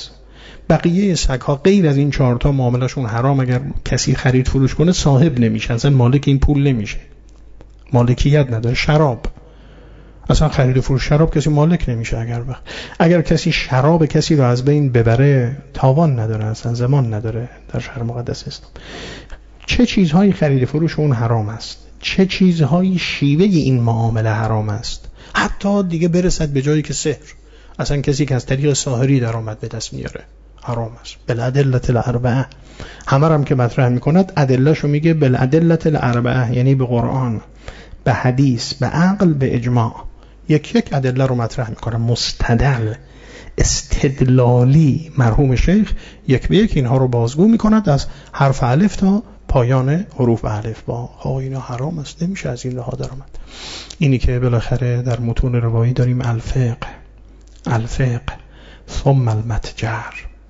بقیه سگ‌ها غیر از این چهار تا معاملهشون حرام. اگر کسی خرید فروش کنه صاحب نمیشه، اصلا مالک این پول نمیشه، مالکیت نداره. شراب اصلا خرید و فروش شراب کسی مالک نمیشه. اگر وقت اگر کسی شراب کسی رو از بین ببره تاوان نداره، اصلا زمان نداره در شهر مقدس اسلام. چه چیزهایی خرید و فروش اون حرام است، چه چیزهایی شیوه این معامله حرام است، حتی دیگه برسد به جایی که سحر، اصلا کسی که از طریق ساحری درآمد به دست میاره حرام است. بالادله الاربعه همه هم که مطرح میکند ادلهشو میگه بالادله الاربعه، یعنی به قرآن، به حدیث، به عقل، به اجماع، یک یک ادله رو مطرح میکنه، مستدل استدلالی. مرحوم شیخ یک به یک اینها رو بازگو میکند از حرف الف تا پایان حروف الف با. ها اینا حرام است، نمیشه از این راه درآمد. اینی که بالاخره در متون روایی داریم الفقه الفقه ثم المتجر.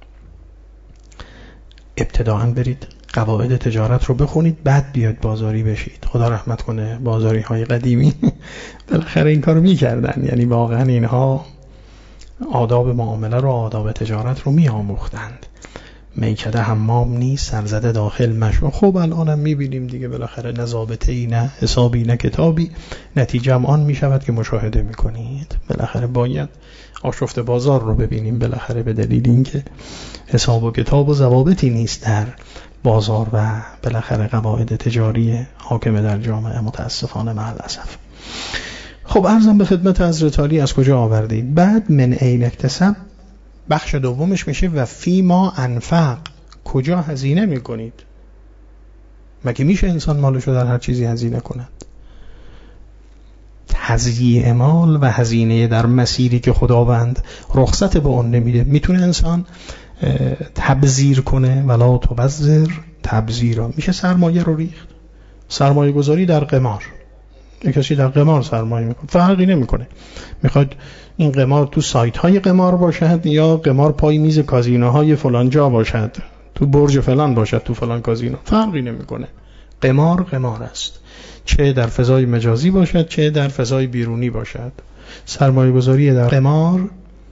ابتداءً برید قواعد تجارت رو بخونید، بعد بیاید بازاری بشید. خدا رحمت کنه بازاری های قدیمی بالاخره این کارو میکردن، یعنی واقعا اینها آداب معامله رو، آداب تجارت رو میآموختند. میکده حمام نیست سرزده داخل مشو. خب الانم میبینیم دیگه بالاخره نه ضابطه‌ای نه حسابی نه کتابی، نتیجه هم آن میشود که مشاهده میکنید. بالاخره باید آشفت بازار رو ببینیم، بالاخره به دلیل اینکه حساب و کتاب و ضوابطی نیست در بازار و بالاخره قواعد تجاری حاکم در جامعه، متاسفانه مع الاسف. خب عرضم به خدمت حضرت عالی از کجا آوردید؟ بعد من این اکتسب بخش دومش میشه و فی ما انفق، کجا هزینه میکنید؟ مگه میشه انسان مالشو در هر چیزی هزینه کند؟ تضییع مال و هزینه در مسیری که خداوند رخصت به اون نمیده. میتونه انسان تبذیر کنه، ولا تبذر تبذیرا. میشه سرمایه رو ریخت، سرمایه گذاری در قمار. یک کسی در قمار سرمایه میکنه، فرقی نمیکنه میخواد این قمار تو سایت های قمار باشد یا قمار پای میز کازینوهای فلان جا باشد، تو برج فلان باشد، تو فلان کازینو، فرقی نمیکنه. قمار قمار است، چه در فضای مجازی باشد چه در فضای بیرونی باشد. سرمایه گذاری در قمار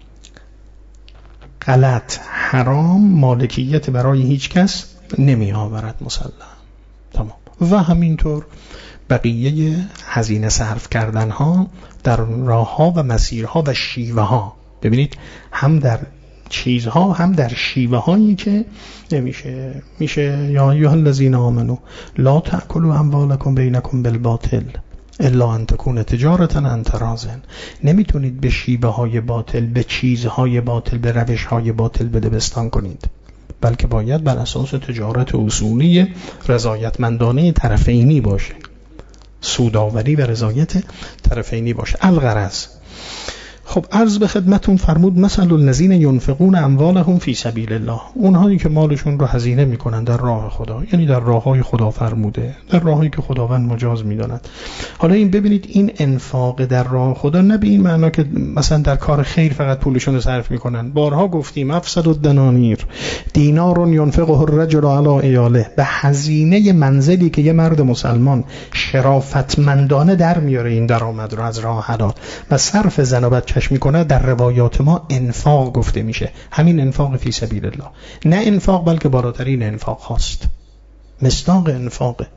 غلط، حرام، مالکیت برای هیچ کس نمی آورد مسلم. تمام. و همینطور بقیه هزینه صرف کردن ها در راه ها و مسیرها و شیوه ها. ببینید هم در چیزها هم در شیوه هایی که نمیشه. میشه یا ایها الذین آمنو لا تأکلوا اموالکم بینکم بالباطل الا ان تکون تجارتا عن تراض. نمیتونید به شیوه های باطل، به چیزهای باطل، به روش های باطل بدبستان کنید، بلکه باید بر اساس تجارت اصولی رضایتمندانه طرفینی باشه، سوداوری و رضایت طرفینی باشه. الغرض خب عرض به خدمتون فرمود مثل الذین ينفقون اموالهم فی سبیل الله، اونهایی که مالشون رو هزینه میکنن در راه خدا، یعنی در راههای خدا فرموده، در راههایی که خداوند مجاز میداند. حالا این ببینید این انفاق در راه خدا نه به این معنا که مثلا در کار خیر فقط پولشون رو صرف میکنن. بارها گفتیم افسد الدنانیر دینار ينفقه الرجل علی عیاله، به هزینه منزلی که یه مرد مسلمان شرافتمندانه در میاره این درآمد رو از راه حلال و صرف زن و بچه‌ش میکنه، در روایات ما انفاق گفته میشه. همین انفاق فی سبیل الله، نه انفاق بلکه بالاترین انفاق هاست، مصداق انفاق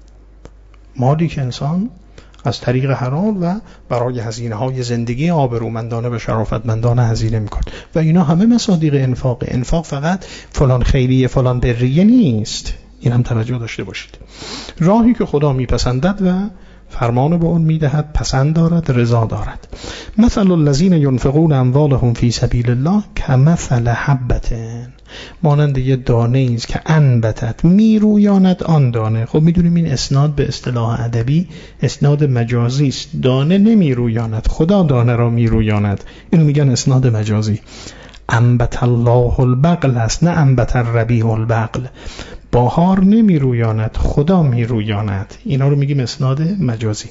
مالی که انسان از طریق حرام و برای هزینه های زندگی آبرومندانه و شرافتمندانه هزینه میکنه و اینا همه مصادیق انفاق. انفاق فقط فلان خیریه فلان بریه نیست، این هم توجه داشته باشید. راهی که خدا میپسندد و فرمان به اون میدهد، پسند دارد، رضا دارد. مثل الذین ينفقون اموالهم فی سبیل الله کمثل حبة، مانند یه دانه ایست که انبتت میرویاند آن دانه. خب میدونیم این اسناد به اصطلاح ادبی اسناد مجازی است، دانه نمیرویاند، خدا دانه را میرویاند، اینو میگن اسناد مجازی. انبت الله البقل است، نه انبت الربیع البقل. بهار نمی رویاند، خدا می رویاند، اینا رو میگیم اسناد مجازی.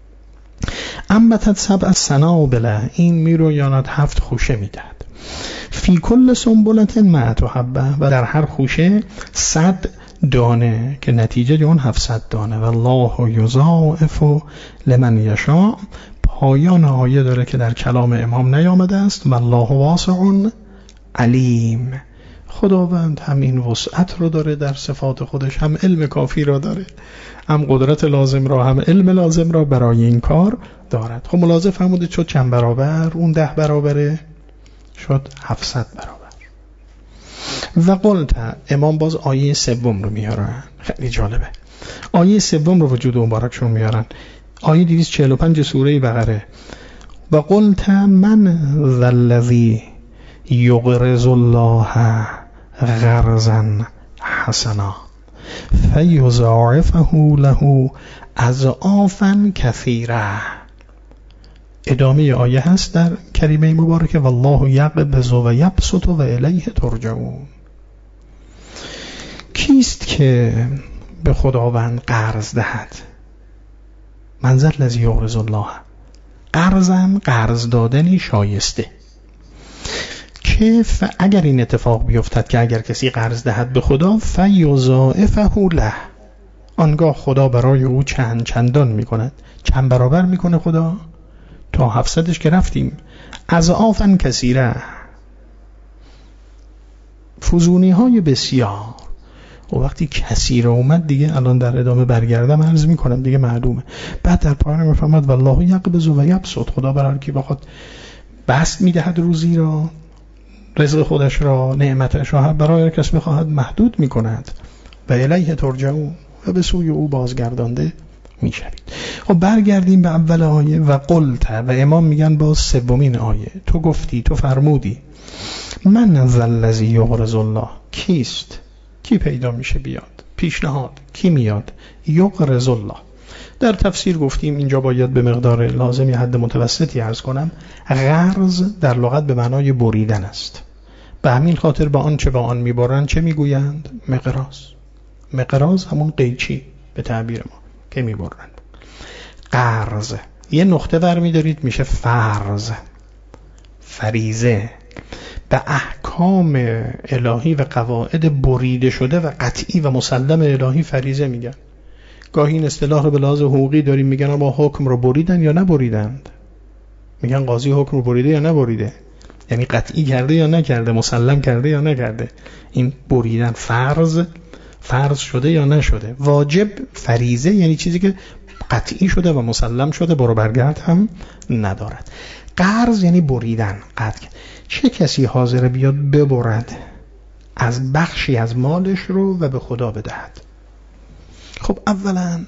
انبتت سبع سنابل، این می رویاند هفت خوشه میدهد. فی کل سنبلت مئة حبه، و در هر خوشه صد دانه که نتیجه اون هفتصد دانه. والله یضاعف لمن یشاء، پایان آیه داره که در کلام امام نیامده است. والله واسع علیم، خداوند هم این وسعت رو داره در صفات خودش، هم علم کافی را داره، هم قدرت لازم را، هم علم لازم را برای این کار دارد. خب ملاحظه فرمودید شد چند برابر؟ اون ده برابره شد هفتصد برابر. و قلت، امام باز آیه سوم رو میارن، خیلی جالبه. آیه سوم رو وجود مبارکشون میارن، آیه دویست و چهل و پنج سوره بقره. و قلت من ذا الذی یقرض الله قرضا حسنا فیضاعفه له اضعافا کثیره. ادامه آیه هست در کریمه مبارکه والله یقبض و یبسط و الیه ترجعون. کیست که به خداوند قرض دهد؟ من ذا الذی یقرض الله، قرضاً قرض دادنی شایسته که اگر این اتفاق بیفتد که اگر کسی قرض دهد به خدا فیضاعفه له، آنگاه خدا برای او چند چندان میکند. چند برابر میکنه خدا؟ تا هفتصدش که رفتیم. اضعافاً کثیره، فزونی های بسیار. و وقتی کثیر اومد دیگه الان در ادامه برگردم عرض میکنم دیگه معلومه. بعد در پایان میفهمد والله یقبض و یبسط، خدا برای کی بخواد بسط میدهد روزی را، رزق خودش را، نعمتش را، برای هر کس بخواهد محدود میکند. و الیه ترجعون، و به سوی او بازگردانده میشوید. خب برگردیم به اول آیه. و قلت، و امام میگن باز سومین آیه، تو گفتی، تو فرمودی من ذا الذی یقرض الله، کیست؟ کی پیدا میشه بیاد؟ پیشنهاد کی میاد؟ یقرض الله. در تفسیر گفتیم اینجا باید به مقدار لازمی حد متوسطی عرض کنم. قرض در لغت به معنای بریدن است. به همین خاطر با آن چه با آن میبرند چه میگویند؟ مقراض. مقراض همون قیچی به تعبیر ما که میبرند. قرض یه نقطه برمی دارید میشه فرض، فریضه. به احکام الهی و قواعد بریده شده و قطعی و مسلم الهی فریضه میگن. گاهی این اصطلاح رو به لحاظ حقوقی داریم میگن اما حکم رو بریدن یا نبریدند. میگن قاضی حکم رو بریده یا نبریده، یعنی قطعی کرده یا نکرده، مسلم کرده یا نکرده. این بریدن فرض، فرض شده یا نشده. واجب، فریضه یعنی چیزی که قطعی شده و مسلم شده، برو برگرد هم ندارد. قرض یعنی بریدن، قطع. چه کسی حاضر بیاد ببرد از بخشی از مالش رو و به خدا بدهد؟ خب اولا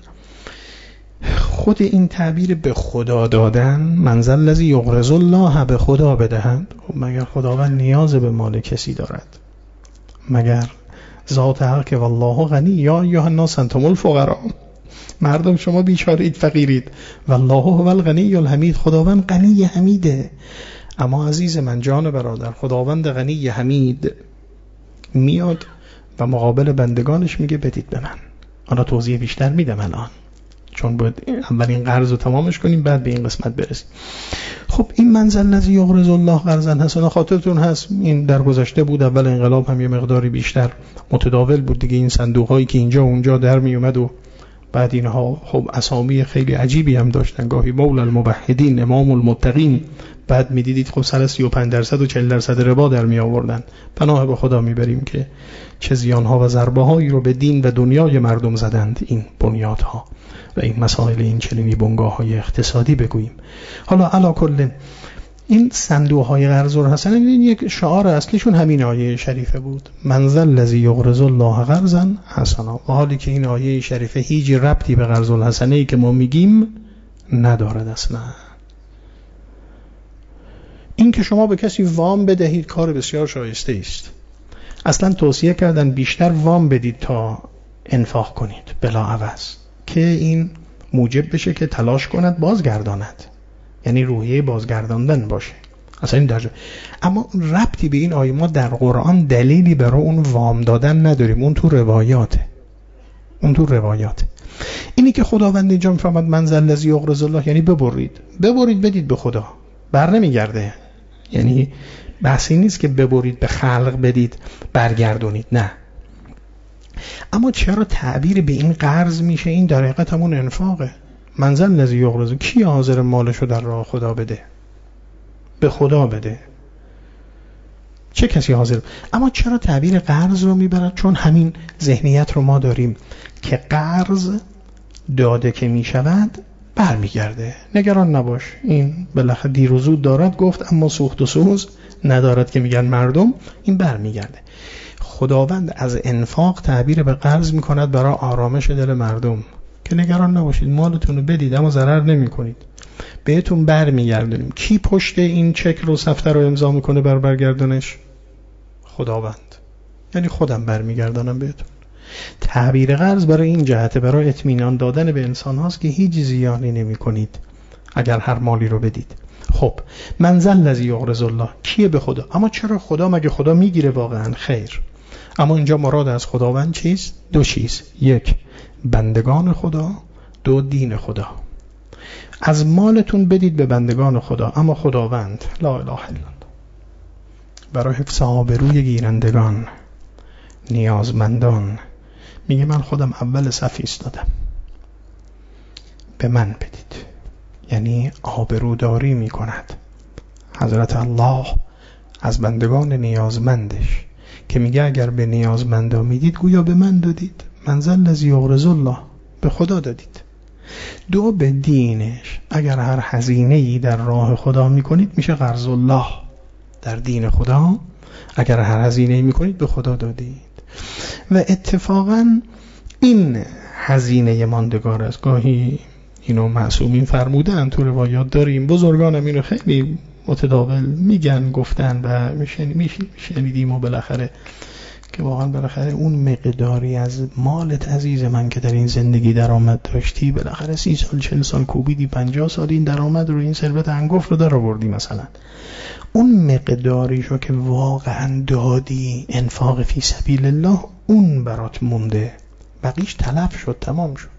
خود این تعبیر به خدا دادن، من ذا الذی یقرض الله، به خدا بدهند. خب مگر خداوند نیاز به مال کسی دارد؟ مگر ذات حق که والله غنی یا ایها الناس انتم الفقراء، مردم شما بیچارید، فقیرید. والله هو الغنی الحمید، خداوند غنی حمیده. اما عزیز من، جان برادر، خداوند غنی حمید میاد و مقابل بندگانش میگه بدید به من. حالا توضیح بیشتر میدم الان، چون باید اولین قرض رو تمامش کنیم بعد به این قسمت برسیم. خب این من ذا الذی یقرض الله قرضا حسنا، خاطرتون هست این در گذشته بود، اول انقلاب هم یه مقداری بیشتر متداول بود دیگه، این صندوق هایی که اینجا و اونجا در می اومد و بعد اینها خب اسامی خیلی عجیبی هم داشتن، گاهی مولا الموحدین، امام المتقین، بعد میدیدید خب سر سی و پنج درصد و چهل درصد ربا در می آوردن. پناه به خدا میبریم که چه زیانها و ضربه هایی رو به دین و دنیای مردم زدند این بنیادها و این مسائل این چنینی بنگاه های اقتصادی بگوییم. حالا علا کل این صندوق های قرض الحسنه این یک شعار اصلیشون همین آیه شریفه بود، من ذا الذی یقرض الله قرضا حسنا. و حالی که این آیه شریفه هیچ ربطی به قرض الحسنه ای که ما میگیم ندارد اصلا. این که شما به کسی وام بدهید کار بسیار شایسته است. اصلا توصیه کردن بیشتر وام بدید تا انفاق کنید بلا عوض، که این موجب بشه که تلاش کند بازگرداند، یعنی روحیه بازگرداندن باشه. اصلا این درجه. اما ربطی به این آیه ما در قرآن دلیلی برای اون وام دادن نداریم، اون تو روایاته. اون تو روایات. اینی که خداوند اینجا میفرماد من ذا الذی یقرض الله، یعنی ببرید ببرید بدید به خدا، بر نمیگرده. یعنی بحثی نیست که ببرید به خلق بدید برگردونید، نه. اما چرا تعبیر به این قرض میشه؟ این در حقیقت همون انفاقه. من ذا الذی یقرض، کی حاضر مالشو در راه خدا بده؟ به خدا بده. چه کسی حاضر؟ اما چرا تعبیر قرض رو میبرد؟ چون همین ذهنیت رو ما داریم که قرض داده که میشود برمیگرده. نگران نباش، این بالاخره دیر و زود دارد گفت، اما سوخت و سوز ندارد که میگن مردم، این برمیگرده. خداوند از انفاق تعبیر به قرض میکند برای آرامش دل مردم که نگران نباشید، مالتون رو بدید اما ضرر نمی کنید، بهتون برمیگردونیم. کی پشت این چک رو سفته رو امضا میکنه بر برگردونش؟ خداوند. یعنی خودم برمیگردانم بهتون. تعبیر قرض برای این جهته، برای اطمینان دادن به انسان هاست که هیچ زیانی نمی کنید اگر هر مالی رو بدید. خب من ذا الذی یقرض الله، کیه به خدا؟ اما چرا خدا؟ مگه خدا میگیره واقعا؟ خیر. اما اینجا مراد از خداوند چیست؟ دو چیز، یک بندگان خدا، دو دین خدا. از مالتون بدید به بندگان خدا، اما خداوند لا اله الا الله برای حفظ آبروی گیرندگان، نیازمندان میگه من خودم اول صف ایستادم، به من بدید. یعنی آبروداری میکند حضرت الله از بندگان نیازمندش که میگه اگر به نیازمندا میدید گویا به من دادید. من ذا الذی یقرض الله، به خدا دادید. دو به دینش، اگر هر هزینه‌ای در راه خدا میکنید میشه قرض الله در دین خدا. اگر هر هزینه‌ای میکنید به خدا دادید. و اتفاقا این هزینه ماندگار است. گاهی اینو معصومین فرمودن، تو روایات داریم، بزرگانم اینو خیلی متداول میگن، گفتن و میشنیدیم و بالاخره که واقعا بالاخره اون مقداری از مالت عزیز من که در این زندگی درآمد داشتی، بالاخره سی سال چهل سال کوبیدی، پنجاه سال این درآمد رو، این ثروت انگفت رو در آوردی، مثلا اون مقداریشو که واقعا دادی انفاق فی سبیل الله، اون برات مونده، بقیش تلف شد، تمام شد،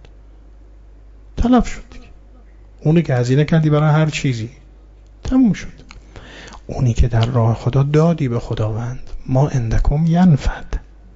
تلف شد دیگه. اونی که هزینه کردی برای هر چیزی تموم شد. اونی که در راه خدا دادی به خداوند، ما عندکم ینفد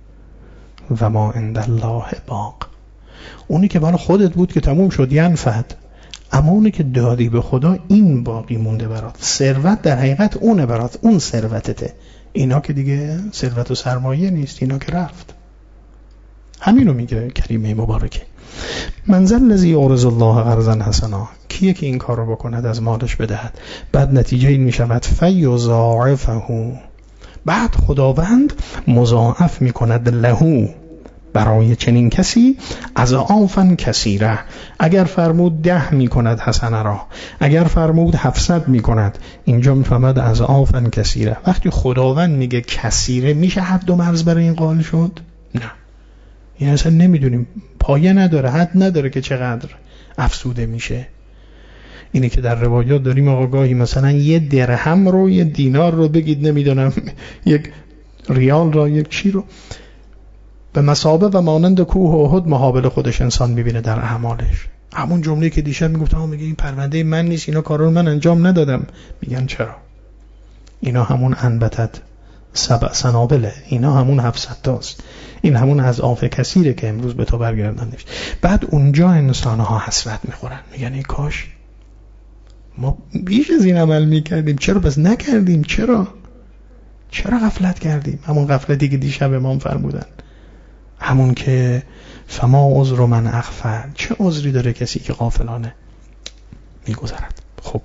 و ما عند الله باق. اونی که برای خودت بود که تموم شد، ینفد. اما اونی که دادی به خدا، این باقی مونده برات. ثروت در حقیقت اونه برات، اون ثروتته. اینا که دیگه ثروت و سرمایه نیست، اینا که رفت. همینو میگه کریمه مبارکه. من ذا الذی یقرض الله قرضا حسنا، کیه که این کار رو بکند، از مالش بدهد، بعد نتیجه این میشود فیضاعفه، بعد خداوند مضاعف میکند له، برای چنین کسی، اضعافا کثیره. اگر فرمود ده میکند حسنه را، اگر فرمود هفتصد میکند. اینجا میفهمد اضعافا کثیره. وقتی خداوند میگه کثیره، میشه حد و مرز برای این قائل شد؟ نه، این اصلا نمیدونیم، پایه نداره، حد نداره که چقدر افسوده میشه. اینه که در روایات داریم آقا گاهی مثلا یه درهم رو، یه دینار رو بگید، نمیدونم یک ریال رو، یک چی رو، به مثابه و مانند کوه احد مقابل خودش انسان میبینه در اعمالش. همون جمله که دیشب میگفتم، میگه این پرونده من نیست، اینا کارا رو من انجام ندادم. میگن چرا؟ اینا همون انبتت سبع سنابله، اینا همون هفتصد تاست، این همون از آف کثیره که امروز به تو برگردانده میشه. بعد اونجا انسان‌ها حسرت میخورن، میگن ای کاش ما بیش از این عمل میکردیم، چرا بس نکردیم؟ چرا چرا غفلت کردیم؟ همون غفلتی که دیشب امام فرمودن، همون که فما عذر من اغفل، چه عذری داره کسی که غافلانه میگذرد. خب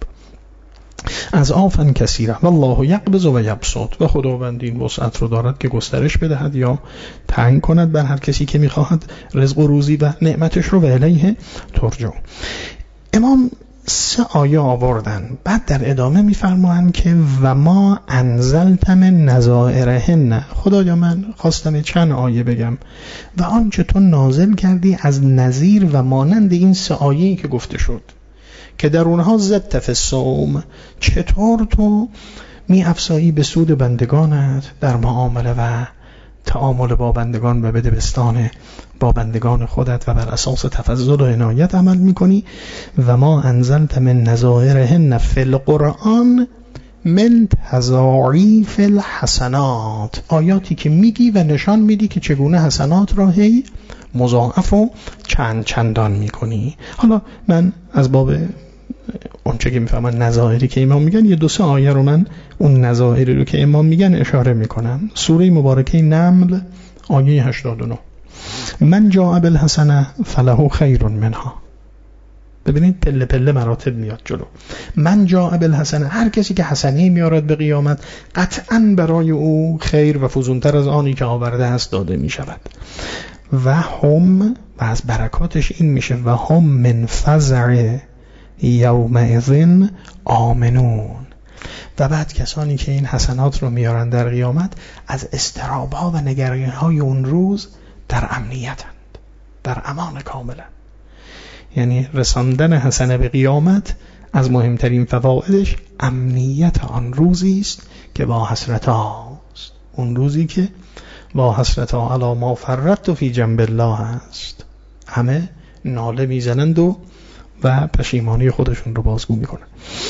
از آفن کثیره والله یقبض و یبسط، و خداوند این وسعت رو دارد که گسترش بدهد یا تنگ کند بر هر کسی که میخواهد رزق و روزی و نعمتش رو، و الیه ترجع. امام سه آیه آوردن، بعد در ادامه میفرمایند که و ما انزلت من نظائرهن، خدایا من خواستم چند آیه بگم، و آنچه تو نازل کردی از نظیر و مانند این سه آیه‌ای که گفته شد، که در اونها زدت فی الصوم، چطور تو می افزایی به سود بندگانت در معامله و تعامل با بندگان و بدبستان با بندگان خودت، و بر اساس تفضل و عنایت عمل میکنی. و ما انزلت من نظائرهن فی القرآن من تضاعیف الحسنات، آیاتی که میگی و نشان میدی که چگونه حسنات را هی مضاعف و چند چندان میکنی. حالا من از باب اون چه که میفهمن نظائری که امام میگن، یه دو سه آیه رو من اون نظائری رو که امام میگن اشاره میکنم. سوره مبارکه نمل آیه هشتاد و نه، من جاء بالحسنه فله خیر منها. ببینید پله پله مراتب میاد جلو. من جاء بالحسنه، هر کسی که حسنه میارد به قیامت قطعا برای او خیر و فزونتر از آنی که آورده است داده میشود. و هم، و از برکاتش این میشه، و هم من فزع یومئذ آمنون. و بعد کسانی که این حسنات رو میارن در قیامت از اضطراب‌ها و نگرانی‌های اون روز در امنیتند، در امان کاملا. یعنی رساندن حسنه به قیامت از مهمترین فوائدش امنیت آن روزی است که با حسرت هاست. اون روزی که با حسرت ها علی ما فرطت فی جنب الله است. همه ناله میزنند و و پشیمانی خودشون رو بازگو میکنن.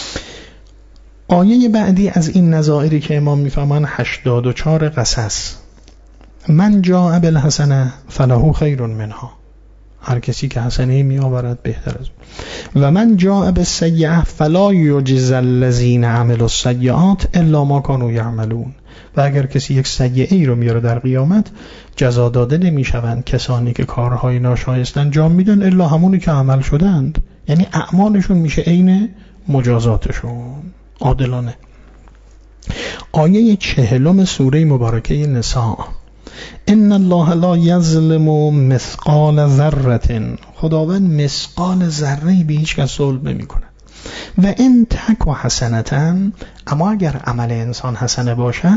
آیه بعدی از این نظائری که امام میفهمن هشتاد و چهار قصص. من جاء بالحسنه فله خیر منها، هر کسی که حسنه می آورد بهتر از اون. و من جاء بالسیئه فلا یجزی الذین عملوا السیئات الا ما كانوا یعملون. و اگر کسی یک سیئه ای رو میاره در قیامت، جزا داده نمیشوند کسانی که کارهای ناشایست انجام میدن الا همونی که عمل شدند. یعنی اعمالشون میشه عین مجازاتشون، عادلانه. آیه چهلم سوره مبارکه نساء، ان الله لا یظلم مثقال ذره. خداوند مثقال ذره به هیچ کس ظلم نمیکنه. و ان تک حسنه، اما اگر عمل انسان حسنه باشد،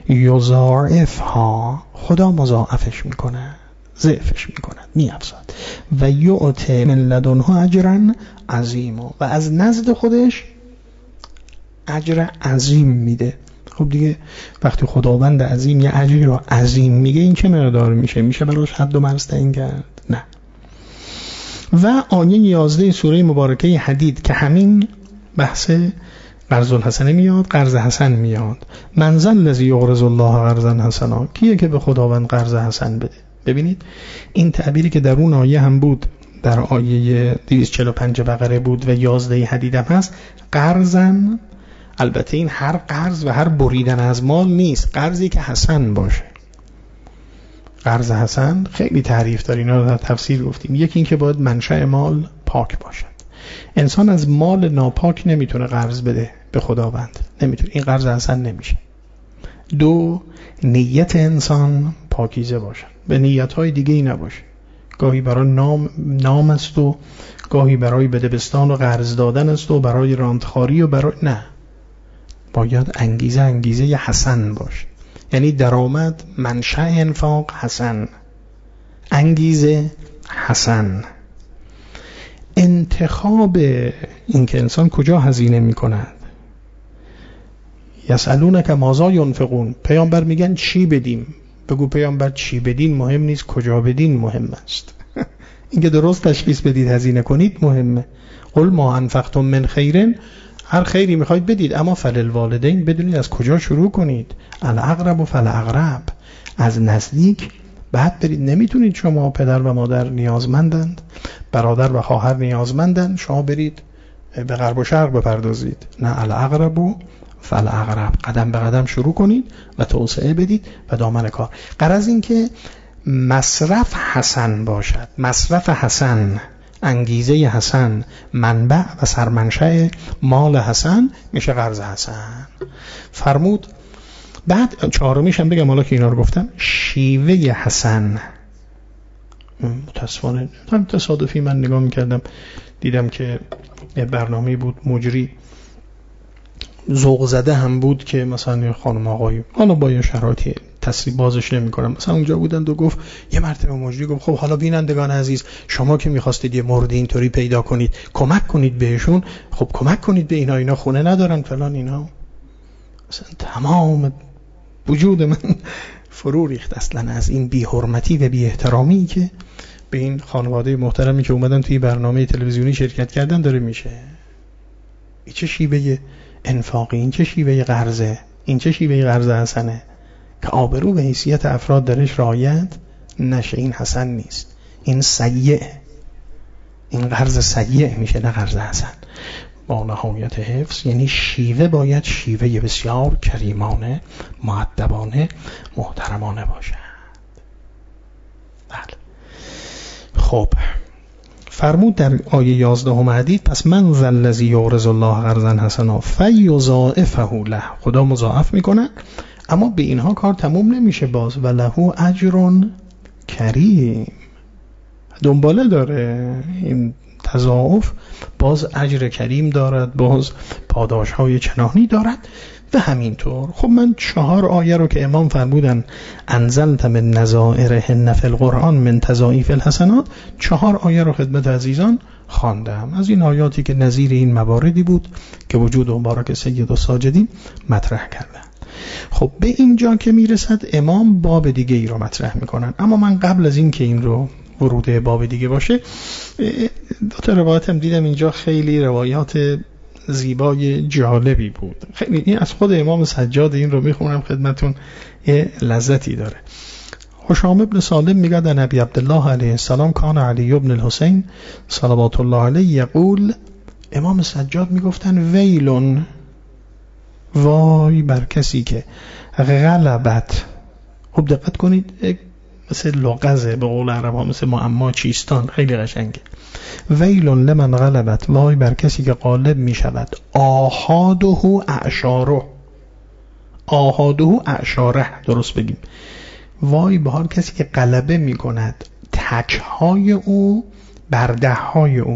یضاعفها، خدا مضاعفش میکنه، ضعفش میکنه، میافزاد. و یؤتی من لدنه اجرا عظیما، و از نزد خودش اجر عظیم میده. خب دیگه وقتی خداوند عظیم یه اجری رو عظیم میگه، این چه مقدار میشه؟ میشه براش حد و مرز تعیین کرد؟ نه. و آیه یازده سوره مبارکه حدید که همین بحث قرض الحسنه میاد، قرض حسن میاد. من ذا الذی یقرض الله قرضا حسنا، کیه که به خداوند قرض حسن بده؟ ببینید این تعبیری که در اون آیه هم بود، در آیه دویست و چهل و پنج بقره بود و یازده حدید هم هست، قرضن. البته این هر قرض و هر بریدن از مال نیست، قرضی که حسن باشه. قرض حسن خیلی تعریف داره، اینا رو در تفسیر گفتیم. یکی این که باید منشأ مال پاک باشد. انسان از مال ناپاک نمیتونه قرض بده به خداوند، نمیتونه، این قرض حسن نمیشه. دو، نیت انسان پاکیزه باشه، به نیت‌های دیگه ای نباشه. گاهی برای نام نام است و گاهی برای بدبستان و قرض دادن است و برای راندخاری و برای نه، باید انگیزه انگیزه ی حسن باشه. یعنی درآمد منشأ انفاق حسن، انگیزه حسن. انتخاب این که انسان کجا هزینه می کند. یسألونک ماذا ینفقون، پیامبر میگن چی بدیم؟ بگو پیامبر چی بدین مهم نیست، کجا بدین مهم است. اینکه درست تشخیص بدید هزینه کنید مهمه. قل ما انفقتم من خیرن، هر خیری میخواید بدید، اما فللوالدین بدونید از کجا شروع کنید. الاقرب و فالاقرب، از نزدیک بعد برید. نمیتونید شما پدر و مادر نیازمندند، برادر و خواهر نیازمندند، شما برید به غرب و شرق بپردازید. نه، الاقرب و فالاقرب، قدم به قدم شروع کنید و توسعه بدید و دامن کار. غرض این که مصرف حسن باشد، مصرف حسن، انگیزه حسن، منبع و سرمنشأ مال حسن میشه قرض حسن. فرمود بعد چهارمیش هم بگم حالا که اینا رو گفتم، شیوه حسن. متاسفانه هم تصادفی من نگاه میکردم دیدم که یه برنامه بود مجری ذوق زده هم بود که مثلا خانم آقایی، حالا با یه شرایطی تصریح بازش نمی کنم، مثلا اونجا بودند و گفت یه مرتبه مجری گفت خب حالا بینندگان عزیز، شما که میخواستید یه مورد اینطوری پیدا کنید کمک کنید بهشون، خب کمک کنید به اینا، اینا خونه ندارن فلان اینا. مثلا تمام وجود من فرو ریخت اصلا از این بی حرمتی و بی احترامی که به این خانواده محترمی که اومدن توی برنامه تلویزیونی شرکت کردن داره میشه. این چه شیوه انفاقی، این چه شیوه قرضه، این چه شیوه قرض حسنه که آبرو به حیثیت افراد درش رعایت نشه. این حسن نیست، این سیئه، این قرض سیئه میشه، نه قرض حسن. با نهایت حفظ، یعنی شیوه باید شیوه بسیار کریمانه، مؤدبانه، محترمانه باشد. بله. خب فرمود در آیه یازدهم حدیث پس من ذا الذی یقرض الله قرضا حسنا فیضاعفه له، خدا مضاعف میکنه. اما به اینها کار تموم نمیشه، باز و له اجر کریم، دنباله داره این تضاعف، باز اجر کریم دارد، باز پاداش های چنانی دارد و همینطور. خب من چهار آیه رو که امام فرمودن انزلت من نظائرهن فی القرآن من تضاعیف الحسنات، چهار آیه رو خدمت عزیزان خواندم از این آیاتی که نظیر این مواردی بود که وجود مبارک سید الساجدین مطرح کردن. خب به اینجا که میرسد امام باب دیگه ای رو مطرح میکنن. اما من قبل از این که این رو ورود باب دیگه باشه، دو تا روایت هم دیدم اینجا خیلی روایات زیبای جالبی بود. خیلی این از خود امام سجاد این رو میخونم خدمتون، یه لذتی داره. هشام ابن سالم میگه در نبی عبدالله علیه السلام کان علی ابن الحسین صلوات الله علیه یقول، امام سجاد میگفتن ویلون، وای بر کسی که غلبت، خوب دقت کنید مثل لغزه به قول عرب ها، مثل معما چیستان، خیلی قشنگه. ویلون لمن غلبت، وای بر کسی که غالب می شود آحاده اعشاره، آحاده اعشاره درست بگیم، وای به هر کسی که غلبه می کند تکهای او بر دههای او.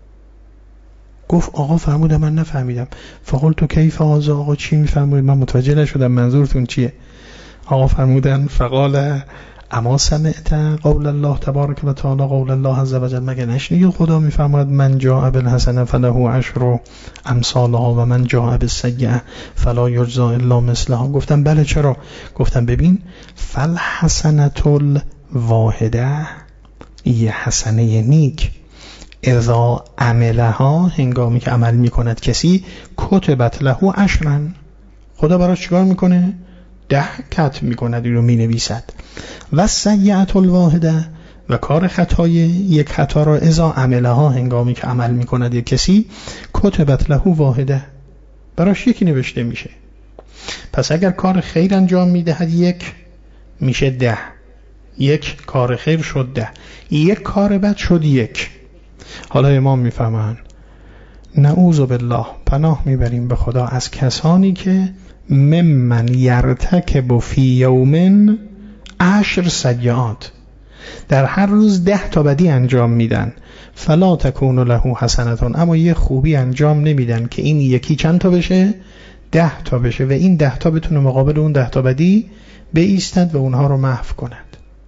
گفت آقا فرموده من نفهمیدم. فقل تو کیف آزا، آقا چی می فرمودید؟ من متوجه نشدم منظورتون چیه. آقا فرمودن فقال اما سمعت قول الله تبارک و تعالی قول الله عز و جل، مگه نشنید خدا میفرماید من جاء بالحسنه فله عشر امثالها و من جاء بالسیئه فلا یجزی الا مثلها. گفتم بله چرا؟ گفتم ببین فالحسنه الواحده، یه حسنه نیک اذا عملها، هنگامی که عمل میکند کسی، کتبت له عشرا، خدا براش چیکار میکنه؟ ده کتب میکند، این رو مینویسد. و سیئت الواحده، و کار خطای یک خطا را اذا عملها، هنگامی که عمل میکند یک کسی، کتبت له واحده، براش یکی نوشته میشه. پس اگر کار خیر انجام میدهد یک، میشه ده، یک کار خیر شد ده، یک کار بد شد یک. حالا امام میفهمن نعوذ بالله، پناه میبریم به خدا از کسانی که ممن یرتکب فی یوم عشر سیئات، در هر روز ده تا بدی انجام میدن، فلا تکون له حسنتون، اما یه خوبی انجام نمیدن که این یکی چند تا بشه؟ ده تا بشه، و این ده تا بتونه مقابل اون ده تا بدی بایستد و اونها رو محو کند.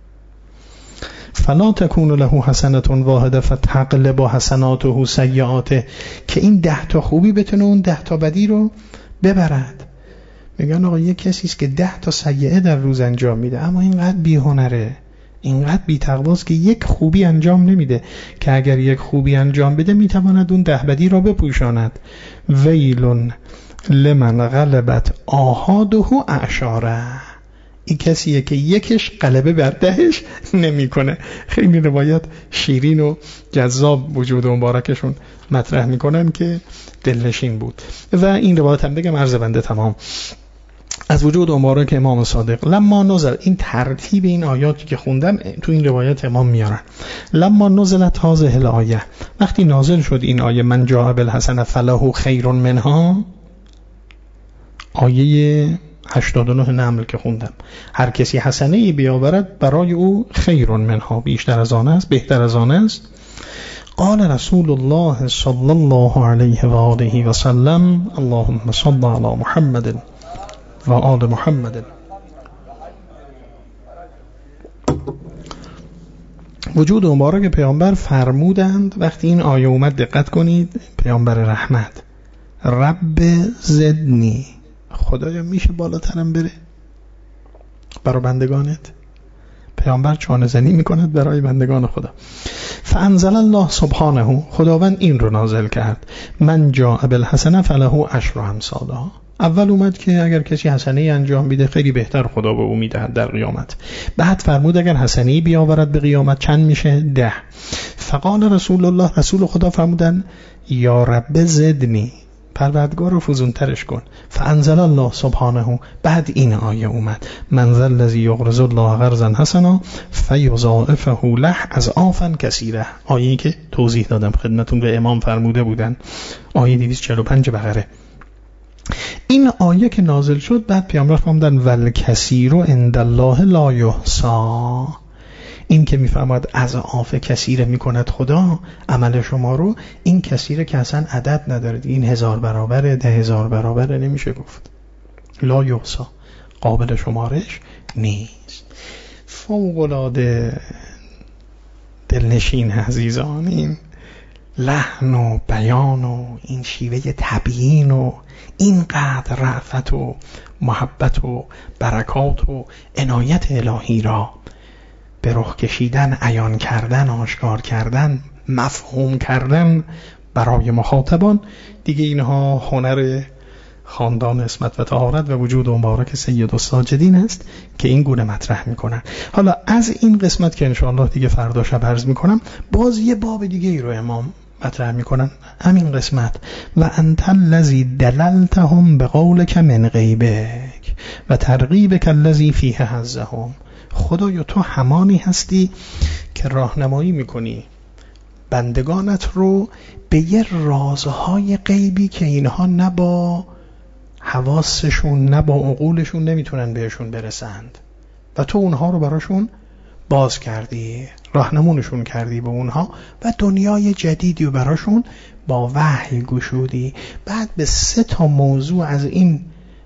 فلا تکون له حسنتون واحده فتغلب حسناته سیئاته، که این ده تا خوبی بتونه اون ده تا بدی رو ببرد. میگن آقا یک کسی است که ده تا سیئه در روز انجام میده، اما اینقدر بی‌هنره، اینقدر بی‌تقواست که یک خوبی انجام نمیده، که اگر یک خوبی انجام بده میتواند اون ده بدی را بپوشاند. ویلون لمن غلبت آحاده اعشاره، این کسیه که یکش غلبه بر دهش نمیکنه. خیلی روایت شیرین و جذاب وجود مبارکشون مطرح میکنن که دلنشین بود. و این روایت هم بگم عرض بنده تمام از وجود مبارک امام صادق. لما نزل، این ترتیب این آیاتی که خوندم تو این روایت امام میارن. لما نزلت هذه الآیه، وقتی نازل شد این آیه من جاء بالحسنه فله خیر منها، آیه هشتاد و نه نمل که خوندم، هر کسی حسنه ای بیاورد برای او خیر منها، بیشتر از آن است، بهتر از آن است. قال رسول الله صلی الله علیه و آله و سلم اللهم صل علی محمد و آل محمد. وجود مبارک پیامبر فرمودند وقتی این آیه اومد، دقت کنید، پیامبر رحمت، رب زدنی، خدایا میشه بالاترم بره برای بندگانت؟ پیامبر چانه زنی میکند برای بندگان خدا. فانزل الله سبحانه، خداوند این رو نازل کرد من جاء بالحسنه فله عشر امثالها، اول اومد که اگر کسی حسنه انجام بیده خیلی بهتر خدا به او میدهد در قیامت. بعد فرمود اگر حسنه بیاورد به قیامت چند میشه؟ ده. فقال رسول الله، رسول خدا فرمودن یا رب زدنی، پروردگار رو فزونترش کن. فانزل الله سبحانه، بعد این آیه اومد من ذا الذی یقرض الله قرضا حسنا فیضاعفه له اضعافا کثیره، آیه‌ای که توضیح دادم خدمتون و امام فرموده بودن، آیه دویست و چهل و پنج بقره. این آیه که نازل شد بعد پیامبر فرمودن والکثیر عند الله لا یحصی، این که میفهمد اضعاف کثیر میکند خدا عمل شما رو، این کثیر که اصلا عدد نداره، این هزار برابره، ده هزار برابره، نمیشه گفت. لا یحصی، قابل شمارش نیست. فوق‌العاده دلنشین عزیزان، این لحن و بیان و این شیوه تبیین و اینقدر رأفت و محبت و برکات و عنایت الهی را به رخ کشیدن، عیان کردن، آشکار کردن، مفهوم کردن برای مخاطبان، دیگه اینها هنر خاندان اسمت و طهارت و وجود مبارک سید الساجدین است که این گونه مطرح میکنن. حالا از این قسمت که انشاءالله دیگه فردا شب عرض میکنم، باز یه باب دیگه ای رو امام مطرح میکنن، همین قسمت و انت الذی دللتهم بقولک من غیبک و ترغیبک الذی فیه حظهم. خدایا تو همانی هستی که راهنمایی میکنی بندگانت رو به یه رازهای غیبی که اینها نه با حواسشون نه با عقولشون نمیتونن بهشون برسند و تو اونها رو براشون باز کردی، راهنمونشون کردی به اونها و دنیای جدیدی رو براشون با وحی گشودی. بعد به سه تا موضوع از این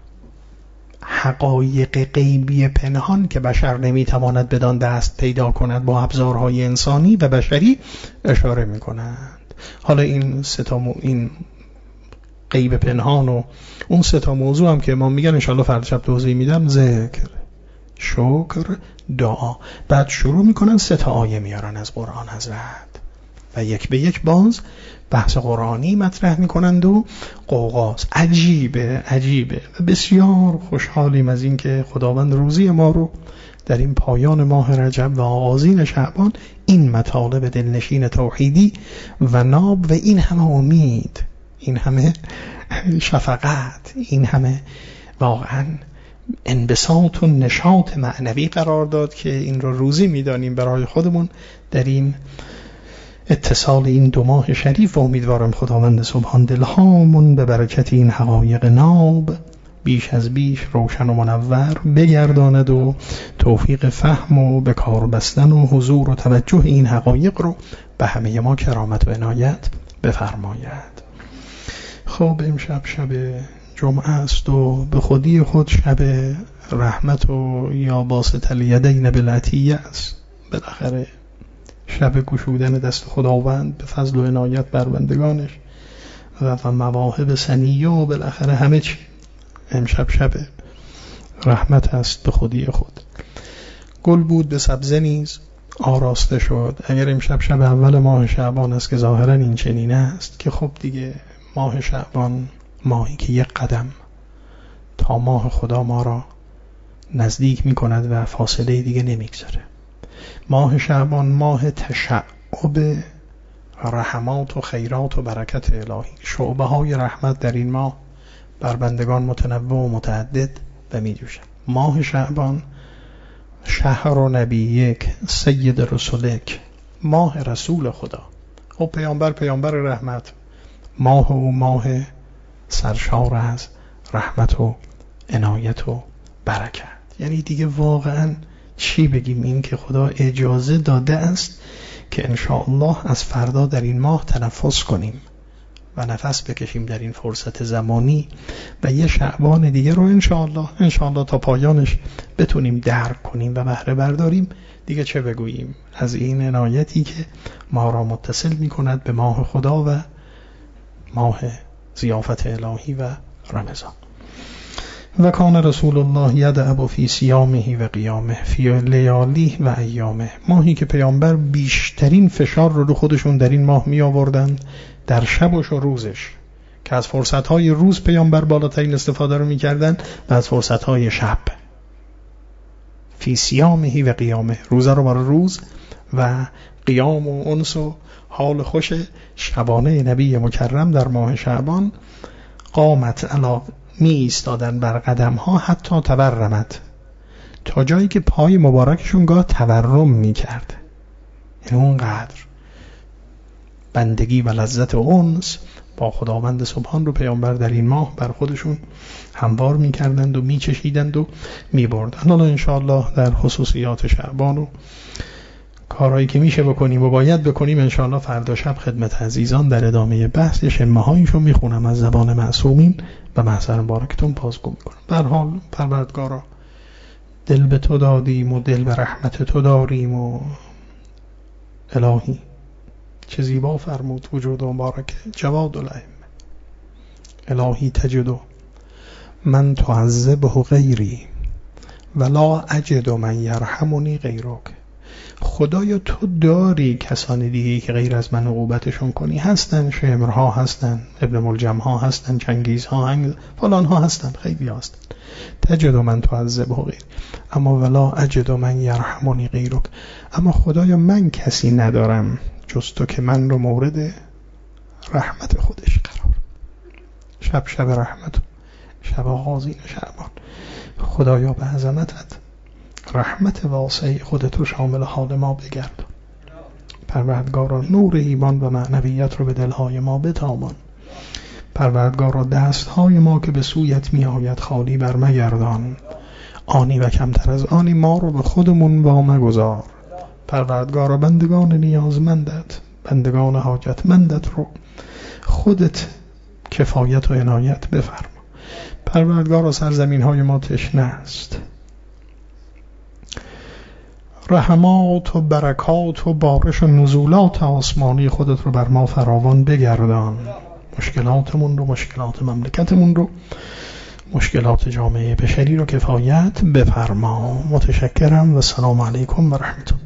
حقایق غیبی پنهان که بشر نمیتواند بدان دست پیدا کند با ابزارهای انسانی و بشری اشاره میکنند. حالا این سه تا مو... این غیب پنهان و اون سه تا موضوع هم که ما میگن انشالله فردا شب توضیح میدم، ذکر، شکر، دعا. بعد شروع میکنن سه تا آیه میارن از قرآن حضرت و یک به یک باز بحث قرآنی مطرح میکنند و قوقاز. عجیبه عجیبه و بسیار خوشحالیم از این که خداوند روزی ما رو در این پایان ماه رجب و آغازین شعبان این مطالب دلنشین توحیدی و ناب و این همه امید، این همه شفقت، این همه واقعا انبساط و نشاط معنوی قرار داد که این رو روزی میدانیم برای خودمون در این اتصال این دو ماه شریف. و امیدوارم خداوند سبحان دلهامون به برکت این حقایق ناب بیش از بیش روشن و منور بگرداند و توفیق فهم و به کار بستن و حضور و توجه این حقایق رو به همه ما کرامت و عنایت بفرماید. خب امشب شب جمعه است و به خودی خود شب رحمت و یا باسط الیدین بالعطیه است. بالاخره شب گشودن دست خداوند به فضل و عنایت بر بندگانش و مواهب سنیه و بالاخره همه چی امشب شب رحمت است به خودی خود. گل بود به سبزه نیز آراسته شد. اگر امشب شب اول ماه شعبان است که ظاهرا این چنین است که خب دیگه ماه شعبان ماهی که یک قدم تا ماه خدا ما را نزدیک می کند و فاصله دیگه نمیگذاره. ماه شعبان ماه تشعب رحمات و خیرات و برکت الهی، شعبه های رحمت در این ماه بر بندگان متنوع و متعدد و می جوشد. ماه شعبان شهر و نبیک سید رسولک، ماه رسول خدا و پیامبر پیامبر رحمت، ماه و ماه سرشار از رحمت و عنایت و برکت. یعنی دیگه واقعا چی بگیم، این که خدا اجازه داده است که انشاءالله از فردا در این ماه تنفس کنیم و نفس بکشیم در این فرصت زمانی و یه شعبان دیگه رو انشاءالله انشاءالله تا پایانش بتونیم درک کنیم و بهره برداریم. دیگه چه بگوییم از این عنایتی که ما را متصل می کند به ماه خدا و ماه ضیافت الهی و رمضان. و کان رسول الله یدعب فی صیامه و قیامه فی لیالی و ایامه، ماهی که پیامبر بیشترین فشار رو رو خودشون در این ماه می آوردند در شبش و روزش که از فرصتهای روز پیامبر بالاترین استفاده رو میکردن و از فرصتهای شب. فی صیامه و قیامه، روزه رو برای روز و قیام و انس و حال خوش شبانه نبی مکرم در ماه شعبان. قامت علا، می ایستادن بر قدم ها حتی تورمت، تا جایی که پای مبارکشون گاه تورم می کرد. یعنی اونقدر بندگی و لذت و انس با خداوند سبحان رو پیامبر در این ماه بر خودشون هموار می کردند و می چشیدند و می بردند. حالا انشاءالله در خصوصیات شعبان و کارهایی که میشه بکنیم و باید بکنیم انشاءالله فردا شب خدمت عزیزان در ادامه بحث یه شمه هایشو میخونم از زبان معصومین و محضر مبارکتون بازگو میکنم. به هر حال پروردگارا، دل به تو دادیم و دل به رحمت تو داریم و الهی چه زیبا فرمود وجود مبارک جواد الائمه. الهی تجدو من تعذبه غیری ولا اجد من یرحمنی غیرک. خدایا تو داری کسان دیگه که غیر از من عقوبتشون کنی. هستن شمرها، هستن ابن ملجم ها، هستن چنگیز ها، هنگ فلان ها، هستن خیلی هستن. تجد من تعذبه غیر اما ولا اجد من یرحمنی غیرک. اما خدایا من کسی ندارم جز تو که من رو مورد رحمت خودش قرار. شب شب رحمت، شب آغازین شعبان. خدایا به عظمتت رحمت واسع خودتو شامل حال ما بگرد. پروردگارا نور ایمان و معنویت رو به دلهای ما بتابان. پروردگارا دستهای ما که به سویت می آید خالی بر مگردان. آنی و کمتر از آنی ما رو به خودمون با مگذار. پروردگارا بندگان نیازمندت، بندگان حاجتمندت رو خودت کفایت و عنایت بفرما. پروردگارا سرزمین های ما تشنه است، رحمات و برکات و بارش و نزولات آسمانی خودت رو بر ما فراوان بگردان. مشکلاتمون رو، مشکلات مملکتمون رو، مشکلات جامعه بشری رو کفایت بفرما. متشکرم و سلام علیکم و رحمت الله.